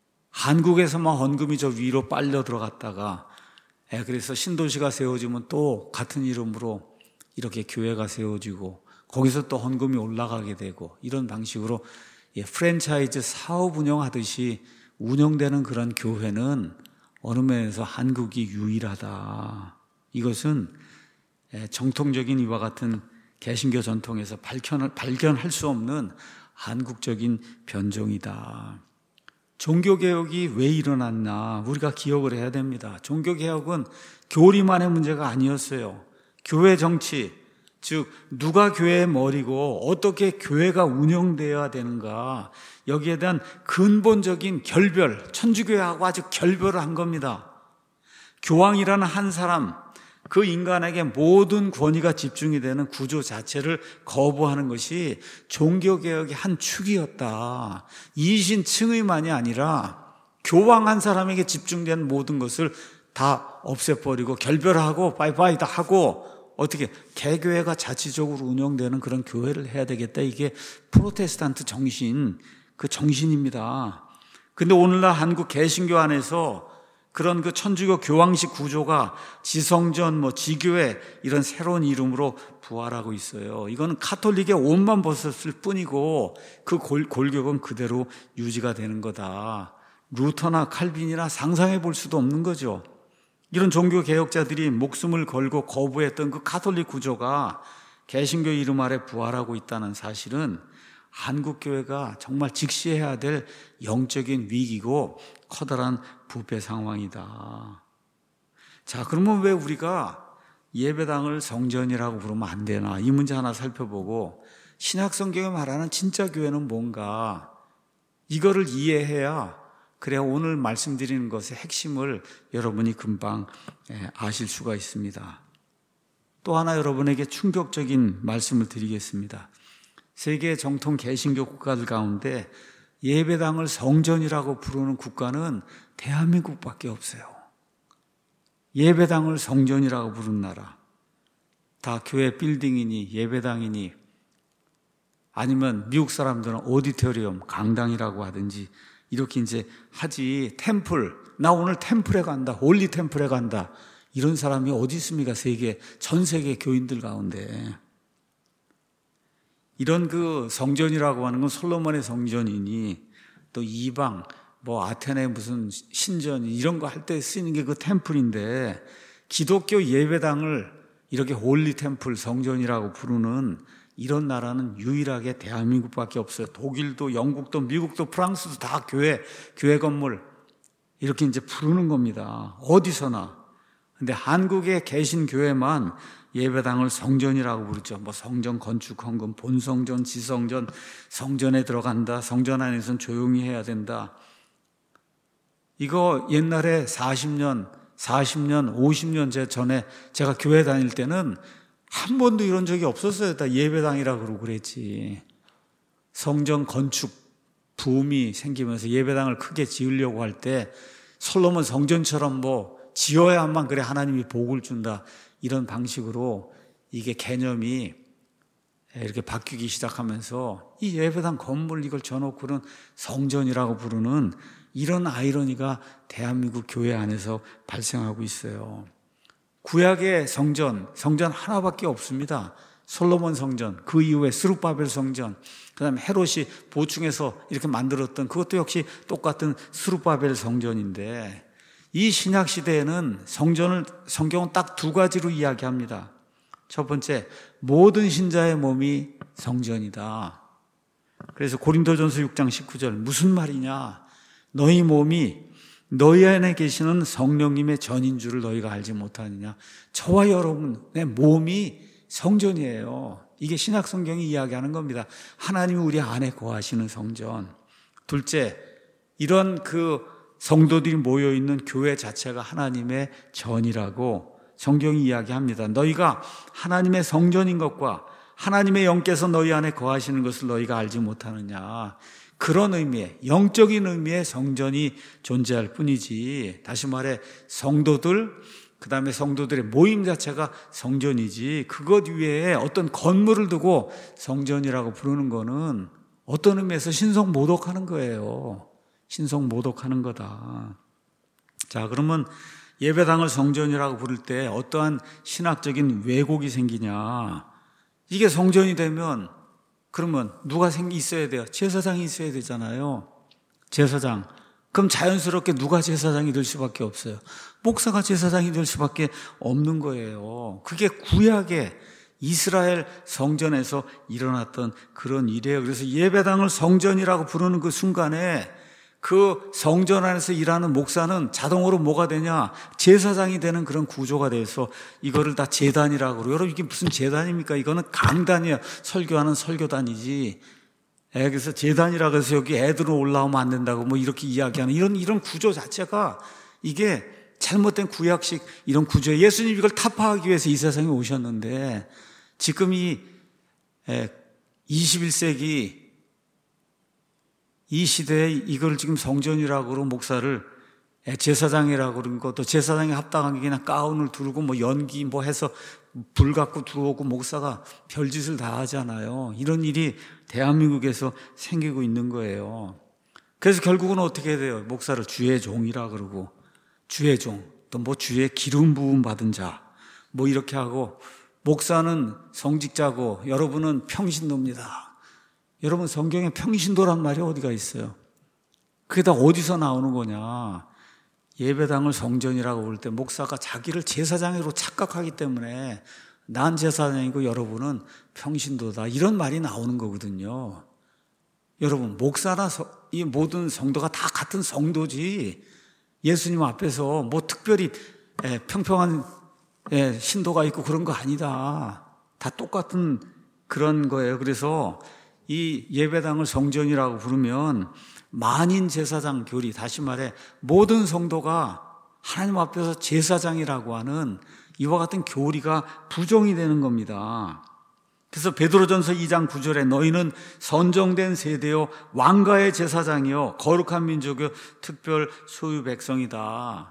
한국에서만 헌금이 저 위로 빨려 들어갔다가 예, 그래서 신도시가 세워지면 또 같은 이름으로 이렇게 교회가 세워지고 거기서 또 헌금이 올라가게 되고 이런 방식으로 예, 프랜차이즈 사업 운영하듯이 운영되는 그런 교회는 어느 면에서 한국이 유일하다. 이것은 예, 정통적인 이와 같은 개신교 전통에서 발견, 발견할 수 없는 한국적인 변종이다. 종교개혁이 왜 일어났나 우리가 기억을 해야 됩니다. 종교개혁은 교리만의 문제가 아니었어요. 교회 정치, 즉 누가 교회의 머리고 어떻게 교회가 운영되어야 되는가, 여기에 대한 근본적인 결별, 천주교회하고 아주 결별을 한 겁니다. 교황이라는 한 사람, 그 인간에게 모든 권위가 집중이 되는 구조 자체를 거부하는 것이 종교개혁의 한 축이었다. 이신 층의만이 아니라 교황 한 사람에게 집중된 모든 것을 다 없애버리고 결별하고 빠이빠이 다 하고 어떻게 개교회가 자치적으로 운영되는 그런 교회를 해야 되겠다. 이게 프로테스탄트 정신, 그 정신입니다. 근데 오늘날 한국 개신교 안에서 그런 그 천주교 교황식 구조가 지성전, 뭐 지교회 이런 새로운 이름으로 부활하고 있어요. 이거는 카톨릭의 옷만 벗었을 뿐이고 그 골, 골격은 그대로 유지가 되는 거다. 루터나 칼빈이나 상상해 볼 수도 없는 거죠. 이런 종교 개혁자들이 목숨을 걸고 거부했던 그 카톨릭 구조가 개신교 이름 아래 부활하고 있다는 사실은 한국 교회가 정말 직시해야 될 영적인 위기고 커다란 부패 상황이다. 자, 그러면 왜 우리가 예배당을 성전이라고 부르면 안 되나? 이 문제 하나 살펴보고 신약 성경에 말하는 진짜 교회는 뭔가 이거를 이해해야 그래야 오늘 말씀드리는 것의 핵심을 여러분이 금방 아실 수가 있습니다. 또 하나 여러분에게 충격적인 말씀을 드리겠습니다. 세계 정통 개신교 국가들 가운데 예배당을 성전이라고 부르는 국가는 대한민국밖에 없어요. 예배당을 성전이라고 부르는 나라, 다 교회 빌딩이니 예배당이니 아니면 미국 사람들은 오디토리엄, 강당이라고 하든지 이렇게 이제 하지. 템플, 나 오늘 템플에 간다, 홀리 템플에 간다, 이런 사람이 어디 있습니까? 세계, 전 세계 교인들 가운데. 이런 그 성전이라고 하는 건 솔로몬의 성전이니 또 이방, 뭐 아테네 무슨 신전 이런 거 할 때 쓰이는 게 그 템플인데, 기독교 예배당을 이렇게 홀리 템플, 성전이라고 부르는 이런 나라는 유일하게 대한민국밖에 없어요. 독일도, 영국도, 미국도, 프랑스도 다 교회, 교회 건물 이렇게 이제 부르는 겁니다. 어디서나. 근데 한국에 계신 교회만 예배당을 성전이라고 부르죠. 뭐 성전 건축 헌금, 본성전, 지성전, 성전에 들어간다, 성전 안에서는 조용히 해야 된다. 이거 옛날에 사십 년, 사십 년, 오십 년 전에 제가 교회 다닐 때는 한 번도 이런 적이 없었어요. 다 예배당이라고 그러고 그랬지. 성전 건축 붐이 생기면서 예배당을 크게 지으려고 할 때 솔로몬 성전처럼 뭐 지어야만 그래 하나님이 복을 준다, 이런 방식으로 이게 개념이 이렇게 바뀌기 시작하면서 이 예배당 건물 이걸 져놓고는 성전이라고 부르는 이런 아이러니가 대한민국 교회 안에서 발생하고 있어요. 구약의 성전, 성전 하나밖에 없습니다. 솔로몬 성전, 그 이후에 스룹바벨 성전, 그 다음에 헤롯이 보충해서 이렇게 만들었던 그것도 역시 똑같은 스룹바벨 성전인데, 이 신약 시대에는 성전을, 성경은 딱 두 가지로 이야기합니다. 첫 번째, 모든 신자의 몸이 성전이다. 그래서 고린도전서 육 장 십구 절, 무슨 말이냐? 너희 몸이 너희 안에 계시는 성령님의 전인 줄을 너희가 알지 못하느냐? 저와 여러분의 몸이 성전이에요. 이게 신약 성경이 이야기하는 겁니다. 하나님이 우리 안에 거하시는 성전. 둘째, 이런 그 성도들이 모여있는 교회 자체가 하나님의 전이라고 성경이 이야기합니다. 너희가 하나님의 성전인 것과 하나님의 영께서 너희 안에 거하시는 것을 너희가 알지 못하느냐. 그런 의미의, 영적인 의미의 성전이 존재할 뿐이지, 다시 말해 성도들, 그 다음에 성도들의 모임 자체가 성전이지, 그것 위에 어떤 건물을 두고 성전이라고 부르는 거는 어떤 의미에서 신성모독하는 거예요. 신성모독하는 거다. 자, 그러면 예배당을 성전이라고 부를 때 어떠한 신학적인 왜곡이 생기냐. 이게 성전이 되면 그러면 누가 생기 있어야 돼요? 제사장이 있어야 되잖아요. 제사장. 그럼 자연스럽게 누가 제사장이 될 수밖에 없어요? 목사가 제사장이 될 수밖에 없는 거예요. 그게 구약의 이스라엘 성전에서 일어났던 그런 일이에요. 그래서 예배당을 성전이라고 부르는 그 순간에 그 성전 안에서 일하는 목사는 자동으로 뭐가 되냐? 제사장이 되는 그런 구조가 돼서 이거를 다 제단이라고 그러고, 여러분 이게 무슨 제단입니까? 이거는 강단이에요. 설교하는 설교단이지. 예, 그래서 제단이라고 해서 여기 애들은 올라오면 안 된다고 뭐 이렇게 이야기하는 이런 이런 구조 자체가 이게 잘못된 구약식 이런 구조예요. 예수님 이걸 타파하기 위해서 이 세상에 오셨는데, 지금 이 이십일 세기 이 시대에 이걸 지금 성전이라고 그러고 목사를 제사장이라고 그러는 것도, 제사장에 합당하게 그냥 가운을 두르고 뭐 연기 뭐 해서 불 갖고 들어오고 목사가 별짓을 다 하잖아요. 이런 일이 대한민국에서 생기고 있는 거예요. 그래서 결국은 어떻게 돼요? 목사를 주의 종이라 그러고, 주의 종, 또 뭐 주의 기름 부음 받은 자, 뭐 이렇게 하고, 목사는 성직자고 여러분은 평신도입니다. 여러분 성경에 평신도란 말이 어디가 있어요? 그게 다 어디서 나오는 거냐? 예배당을 성전이라고 부를 때 목사가 자기를 제사장으로 착각하기 때문에 난 제사장이고 여러분은 평신도다, 이런 말이 나오는 거거든요. 여러분 목사나 이 모든 성도가 다 같은 성도지, 예수님 앞에서 뭐 특별히 평평한 신도가 있고 그런 거 아니다. 다 똑같은 그런 거예요. 그래서 이 예배당을 성전이라고 부르면 만인 제사장 교리, 다시 말해 모든 성도가 하나님 앞에서 제사장이라고 하는 이와 같은 교리가 부정이 되는 겁니다. 그래서 베드로전서 이 장 구 절에 너희는 선정된 세대요 왕가의 제사장이요 거룩한 민족이요 특별 소유 백성이다.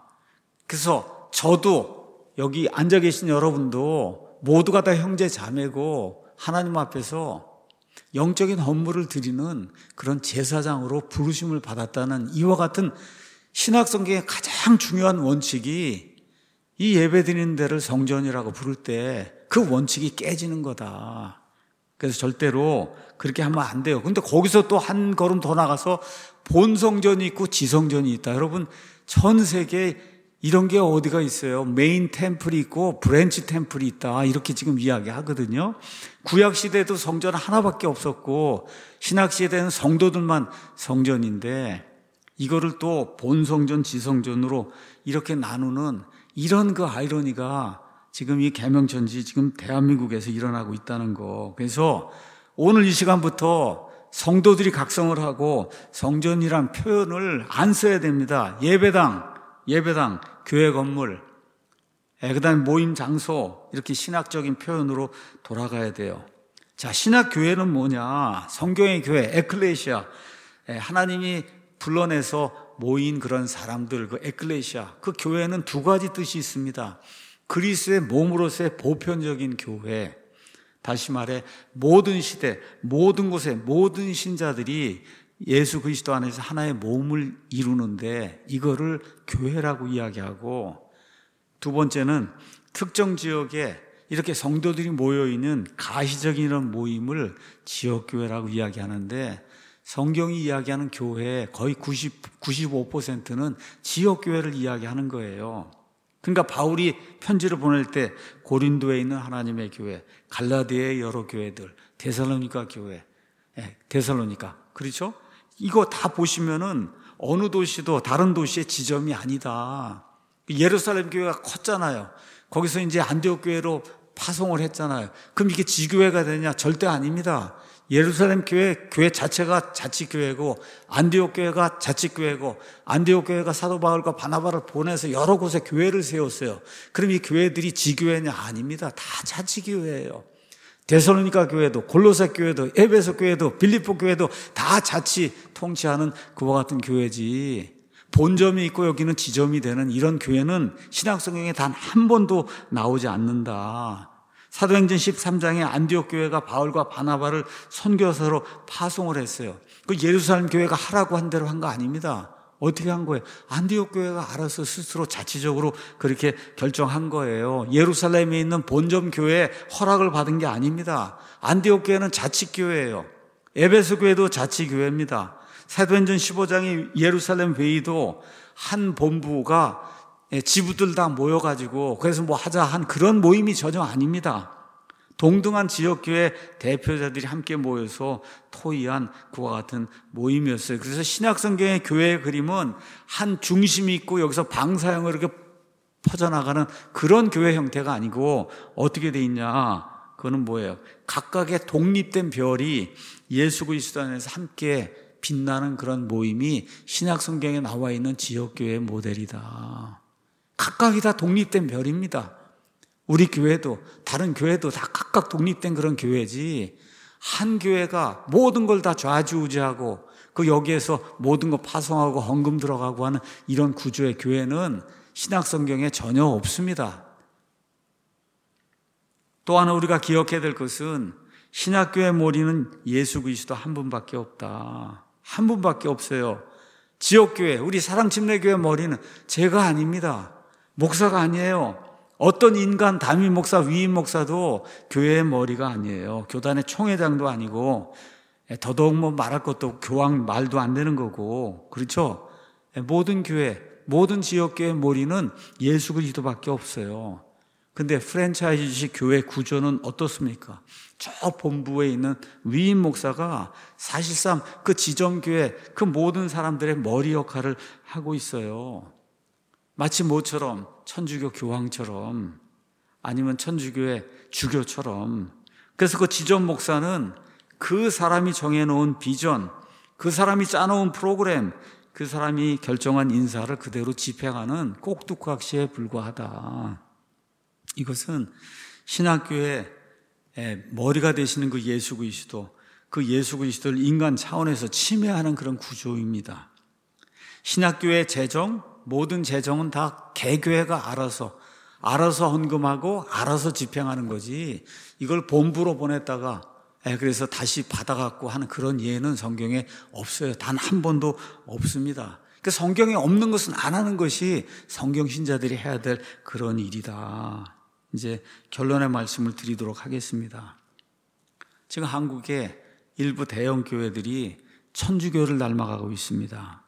그래서 저도 여기 앉아 계신 여러분도 모두가 다 형제 자매고 하나님 앞에서 영적인 헌물을 드리는 그런 제사장으로 부르심을 받았다는 이와 같은 신학 성경의 가장 중요한 원칙이, 이 예배 드리는 데를 성전이라고 부를 때 그 원칙이 깨지는 거다. 그래서 절대로 그렇게 하면 안 돼요. 근데 거기서 또 한 걸음 더 나가서 본성전이 있고 지성전이 있다. 여러분 전 세계에 이런 게 어디가 있어요? 메인 템플이 있고 브랜치 템플이 있다, 이렇게 지금 이야기하거든요. 구약시대에도 성전 하나밖에 없었고 신학시대에는 성도들만 성전인데, 이거를 또 본성전 지성전으로 이렇게 나누는 이런 그 아이러니가 지금 이 계명천지 지금 대한민국에서 일어나고 있다는 거. 그래서 오늘 이 시간부터 성도들이 각성을 하고 성전이란 표현을 안 써야 됩니다. 예배당, 예배당, 교회 건물, 그 다음에 모임 장소, 이렇게 신학적인 표현으로 돌아가야 돼요. 자, 신학교회는 뭐냐? 성경의 교회, 에클레시아, 하나님이 불러내서 모인 그런 사람들, 그 에클레시아, 그 교회는 두 가지 뜻이 있습니다. 그리스도의 몸으로서의 보편적인 교회, 다시 말해 모든 시대, 모든 곳에 모든 신자들이 예수 그리스도 안에서 하나의 몸을 이루는데 이거를 교회라고 이야기하고, 두 번째는 특정 지역에 이렇게 성도들이 모여있는 가시적인 이런 모임을 지역교회라고 이야기하는데, 성경이 이야기하는 교회 거의 구십, 구십오 퍼센트는 지역교회를 이야기하는 거예요. 그러니까 바울이 편지를 보낼 때 고린도에 있는 하나님의 교회, 갈라디아의 여러 교회들, 데살로니가 교회, 네, 데살로니가, 그렇죠? 이거 다 보시면은 어느 도시도 다른 도시의 지점이 아니다. 예루살렘 교회가 컸잖아요. 거기서 이제 안디옥 교회로 파송을 했잖아요. 그럼 이게 지교회가 되냐? 절대 아닙니다. 예루살렘 교회, 교회 자체가 자치교회고, 안디옥 교회가 자치교회고, 안디옥 교회가 사도 바울과 바나바를 보내서 여러 곳에 교회를 세웠어요. 그럼 이 교회들이 지교회냐? 아닙니다. 다 자치교회예요. 데살로니가 교회도, 골로새 교회도, 에베소 교회도, 빌립보 교회도 다 자치 통치하는 그와 같은 교회지. 본점이 있고 여기는 지점이 되는 이런 교회는 신약성경에 단 한 번도 나오지 않는다. 사도행전 십삼 장에 안디옥 교회가 바울과 바나바를 선교사로 파송을 했어요. 그 예루살렘 교회가 하라고 한 대로 한 거 아닙니다. 어떻게 한 거예요? 안디옥 교회가 알아서 스스로 자치적으로 그렇게 결정한 거예요. 예루살렘에 있는 본점 교회에 허락을 받은 게 아닙니다. 안디옥 교회는 자치교회예요. 에베소 교회도 자치교회입니다. 사도행전 십오 장의 예루살렘 회의도 한 본부가 지부들 다 모여가지고 그래서 뭐 하자 한 그런 모임이 전혀 아닙니다. 동등한 지역교회 대표자들이 함께 모여서 토의한 그와 같은 모임이었어요. 그래서 신약성경의 교회의 그림은 한 중심이 있고 여기서 방사형으로 이렇게 퍼져나가는 그런 교회 형태가 아니고 어떻게 돼 있냐? 그거는 뭐예요? 각각의 독립된 별이 예수 그리스도 안에서 함께 빛나는 그런 모임이 신약성경에 나와 있는 지역교회의 모델이다. 각각이 다 독립된 별입니다. 우리 교회도 다른 교회도 다 각각 독립된 그런 교회지 한 교회가 모든 걸 다 좌지우지하고 그 여기에서 모든 거 파송하고 헌금 들어가고 하는 이런 구조의 교회는 신약성경에 전혀 없습니다. 또 하나 우리가 기억해야 될 것은 신약교회 머리는 예수 그리스도 한 분밖에 없다. 한 분밖에 없어요. 지역교회, 우리 사랑침례교회 머리는 제가 아닙니다. 목사가 아니에요. 어떤 인간 담임 목사, 위임 목사도 교회의 머리가 아니에요. 교단의 총회장도 아니고 더더욱 뭐 말할 것도 없고 교황 말도 안 되는 거고 그렇죠? 모든 교회, 모든 지역교회의 머리는 예수 그리스도밖에 없어요. 근데 프랜차이즈식 교회 구조는 어떻습니까? 저 본부에 있는 위임 목사가 사실상 그 지점교회 그 모든 사람들의 머리 역할을 하고 있어요. 마치 뭐처럼 천주교 교황처럼 아니면 천주교의 주교처럼. 그래서 그 지점 목사는 그 사람이 정해놓은 비전, 그 사람이 짜놓은 프로그램, 그 사람이 결정한 인사를 그대로 집행하는 꼭두각시에 불과하다. 이것은 신학교의 머리가 되시는 그 예수 그리스도, 그 예수 그리스도를 인간 차원에서 침해하는 그런 구조입니다. 신학교의 재정, 모든 재정은 다 개교회가 알아서 알아서 헌금하고 알아서 집행하는 거지 이걸 본부로 보냈다가 그래서 다시 받아갖고 하는 그런 예는 성경에 없어요. 단 한 번도 없습니다. 그러니까 성경에 없는 것은 안 하는 것이 성경 신자들이 해야 될 그런 일이다. 이제 결론의 말씀을 드리도록 하겠습니다. 지금 한국의 일부 대형 교회들이 천주교를 닮아가고 있습니다.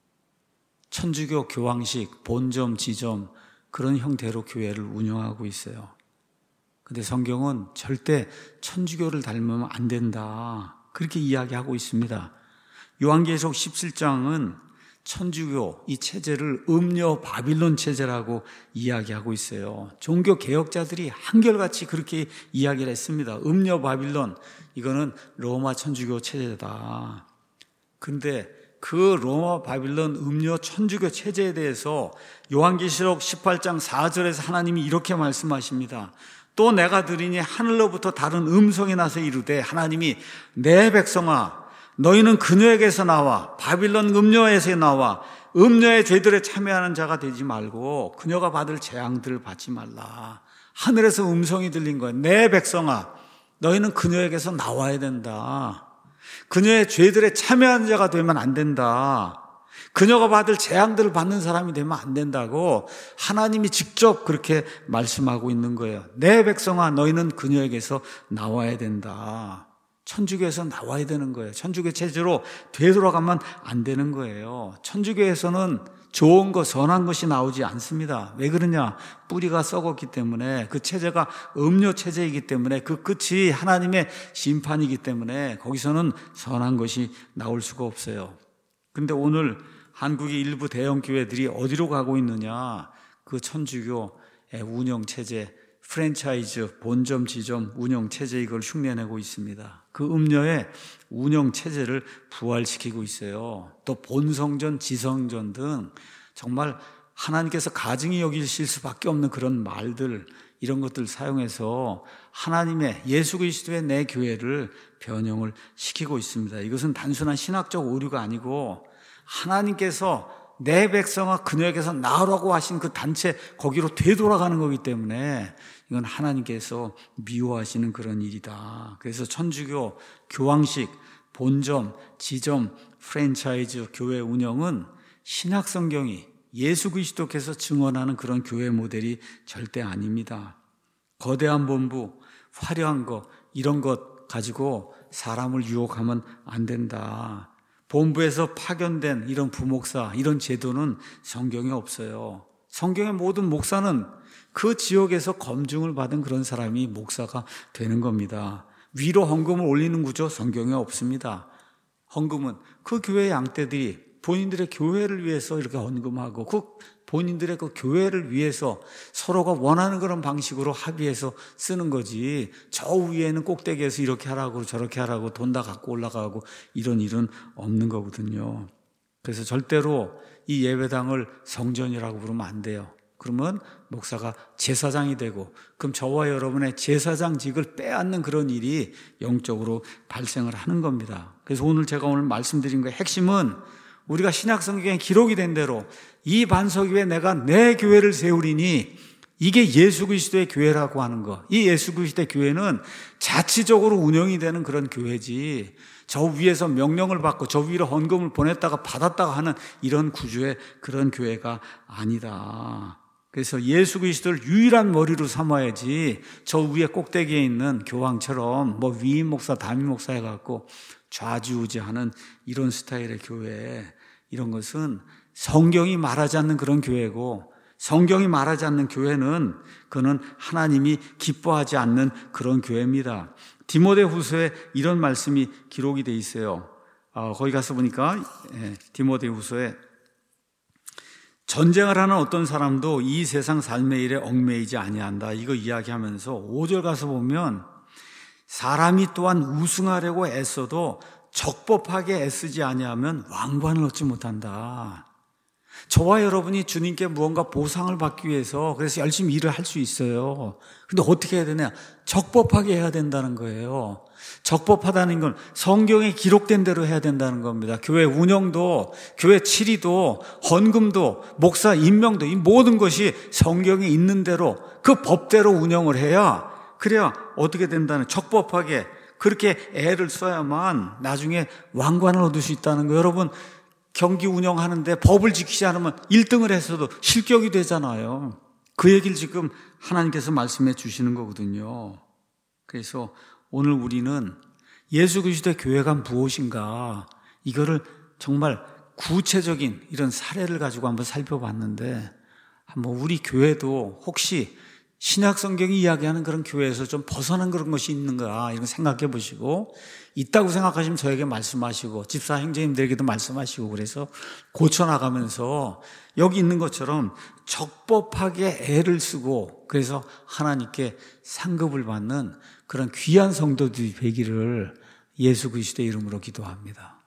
천주교 교황식, 본점, 지점 그런 형태로 교회를 운영하고 있어요. 근데 성경은 절대 천주교를 닮으면 안 된다. 그렇게 이야기하고 있습니다. 요한계시록 십칠 장은 천주교 이 체제를 음녀 바빌론 체제라고 이야기하고 있어요. 종교 개혁자들이 한결같이 그렇게 이야기를 했습니다. 음녀 바빌론, 이거는 로마 천주교 체제다. 근데 그 로마 바빌론 음료 천주교 체제에 대해서 요한계시록 십팔 장 사 절에서 하나님이 이렇게 말씀하십니다. 또 내가 들으니 하늘로부터 다른 음성이 나서 이르되 하나님이 내 백성아 너희는 그녀에게서 나와 바빌론 음녀에서 나와 음녀의 죄들에 참여하는 자가 되지 말고 그녀가 받을 재앙들을 받지 말라. 하늘에서 음성이 들린 거예요. 내 백성아 너희는 그녀에게서 나와야 된다. 그녀의 죄들에 참여하는 자가 되면 안 된다. 그녀가 받을 재앙들을 받는 사람이 되면 안 된다고 하나님이 직접 그렇게 말씀하고 있는 거예요. 내 백성아 너희는 그녀에게서 나와야 된다. 천주교에서 나와야 되는 거예요. 천주교 체제로 되돌아가면 안 되는 거예요. 천주교에서는 좋은 것, 선한 것이 나오지 않습니다. 왜 그러냐? 뿌리가 썩었기 때문에 그 체제가 음료 체제이기 때문에 그 끝이 하나님의 심판이기 때문에 거기서는 선한 것이 나올 수가 없어요. 근데 오늘 한국의 일부 대형 교회들이 어디로 가고 있느냐? 그 천주교의 운영 체제, 프랜차이즈, 본점, 지점, 운영 체제 이걸 흉내내고 있습니다. 그 음녀의 운영 체제를 부활시키고 있어요. 또 본성전, 지성전 등 정말 하나님께서 가증히 여기실 수밖에 없는 그런 말들 이런 것들 사용해서 하나님의 예수 그리스도의 내 교회를 변형을 시키고 있습니다. 이것은 단순한 신학적 오류가 아니고 하나님께서 내 백성아 그녀에게서 나으라고 하신 그 단체 거기로 되돌아가는 거기 때문에 이건 하나님께서 미워하시는 그런 일이다. 그래서 천주교 교황식, 본점, 지점, 프랜차이즈 교회 운영은 신약 성경이 예수 그리스도께서 증언하는 그런 교회 모델이 절대 아닙니다. 거대한 본부, 화려한 것 이런 것 가지고 사람을 유혹하면 안 된다. 본부에서 파견된 이런 부목사, 이런 제도는 성경에 없어요. 성경의 모든 목사는 그 지역에서 검증을 받은 그런 사람이 목사가 되는 겁니다. 위로 헌금을 올리는 구조 성경에 없습니다. 헌금은 그 교회의 양떼들이 본인들의 교회를 위해서 이렇게 헌금하고 그 본인들의 그 교회를 위해서 서로가 원하는 그런 방식으로 합의해서 쓰는 거지, 저 위에는 꼭대기에서 이렇게 하라고 저렇게 하라고 돈 다 갖고 올라가고 이런 일은 없는 거거든요. 그래서 절대로 이 예배당을 성전이라고 부르면 안 돼요. 그러면 목사가 제사장이 되고 그럼 저와 여러분의 제사장직을 빼앗는 그런 일이 영적으로 발생을 하는 겁니다. 그래서 오늘 제가 오늘 말씀드린 거의 핵심은 우리가 신약 성경에 기록이 된 대로 이 반석 위에 내가 내 교회를 세우리니 이게 예수 그리스도의 교회라고 하는 거. 이 예수 그리스도의 교회는 자치적으로 운영이 되는 그런 교회지 저 위에서 명령을 받고 저 위로 헌금을 보냈다가 받았다가 하는 이런 구조의 그런 교회가 아니다. 그래서 예수 그리스도를 유일한 머리로 삼아야지 저 위에 꼭대기에 있는 교황처럼 뭐 위임 목사 담임 목사 해갖고 좌지우지하는 이런 스타일의 교회, 이런 것은 성경이 말하지 않는 그런 교회고, 성경이 말하지 않는 교회는 그는 하나님이 기뻐하지 않는 그런 교회입니다. 디모데후서에 이런 말씀이 기록이 돼 있어요. 어, 거기 가서 보니까 예, 디모데후서에 전쟁을 하는 어떤 사람도 이 세상 삶의 일에 얽매이지 아니한다, 이거 이야기하면서 오 절 가서 보면 사람이 또한 우승하려고 애써도 적법하게 애쓰지 아니하면 왕관을 얻지 못한다. 저와 여러분이 주님께 무언가 보상을 받기 위해서 그래서 열심히 일을 할 수 있어요. 근데 어떻게 해야 되냐? 적법하게 해야 된다는 거예요. 적법하다는 건 성경에 기록된 대로 해야 된다는 겁니다. 교회 운영도, 교회 치리도, 헌금도, 목사 임명도, 이 모든 것이 성경에 있는 대로 그 법대로 운영을 해야, 그래야 어떻게 된다는, 적법하게 그렇게 애를 써야만 나중에 왕관을 얻을 수 있다는 거예요. 여러분, 경기 운영하는데 법을 지키지 않으면 일 등을 했어도 실격이 되잖아요. 그 얘기를 지금 하나님께서 말씀해 주시는 거거든요. 그래서 오늘 우리는 예수 그리스도의 교회가 무엇인가, 이거를 정말 구체적인 이런 사례를 가지고 한번 살펴봤는데, 한번 우리 교회도 혹시 신약 성경이 이야기하는 그런 교회에서 좀 벗어난 그런 것이 있는가, 이런 생각해 보시고, 있다고 생각하시면 저에게 말씀하시고 집사 형제님들에게도 말씀하시고, 그래서 고쳐나가면서 여기 있는 것처럼 적법하게 애를 쓰고 그래서 하나님께 상급을 받는 그런 귀한 성도들이 되기를 예수 그리스도의 이름으로 기도합니다.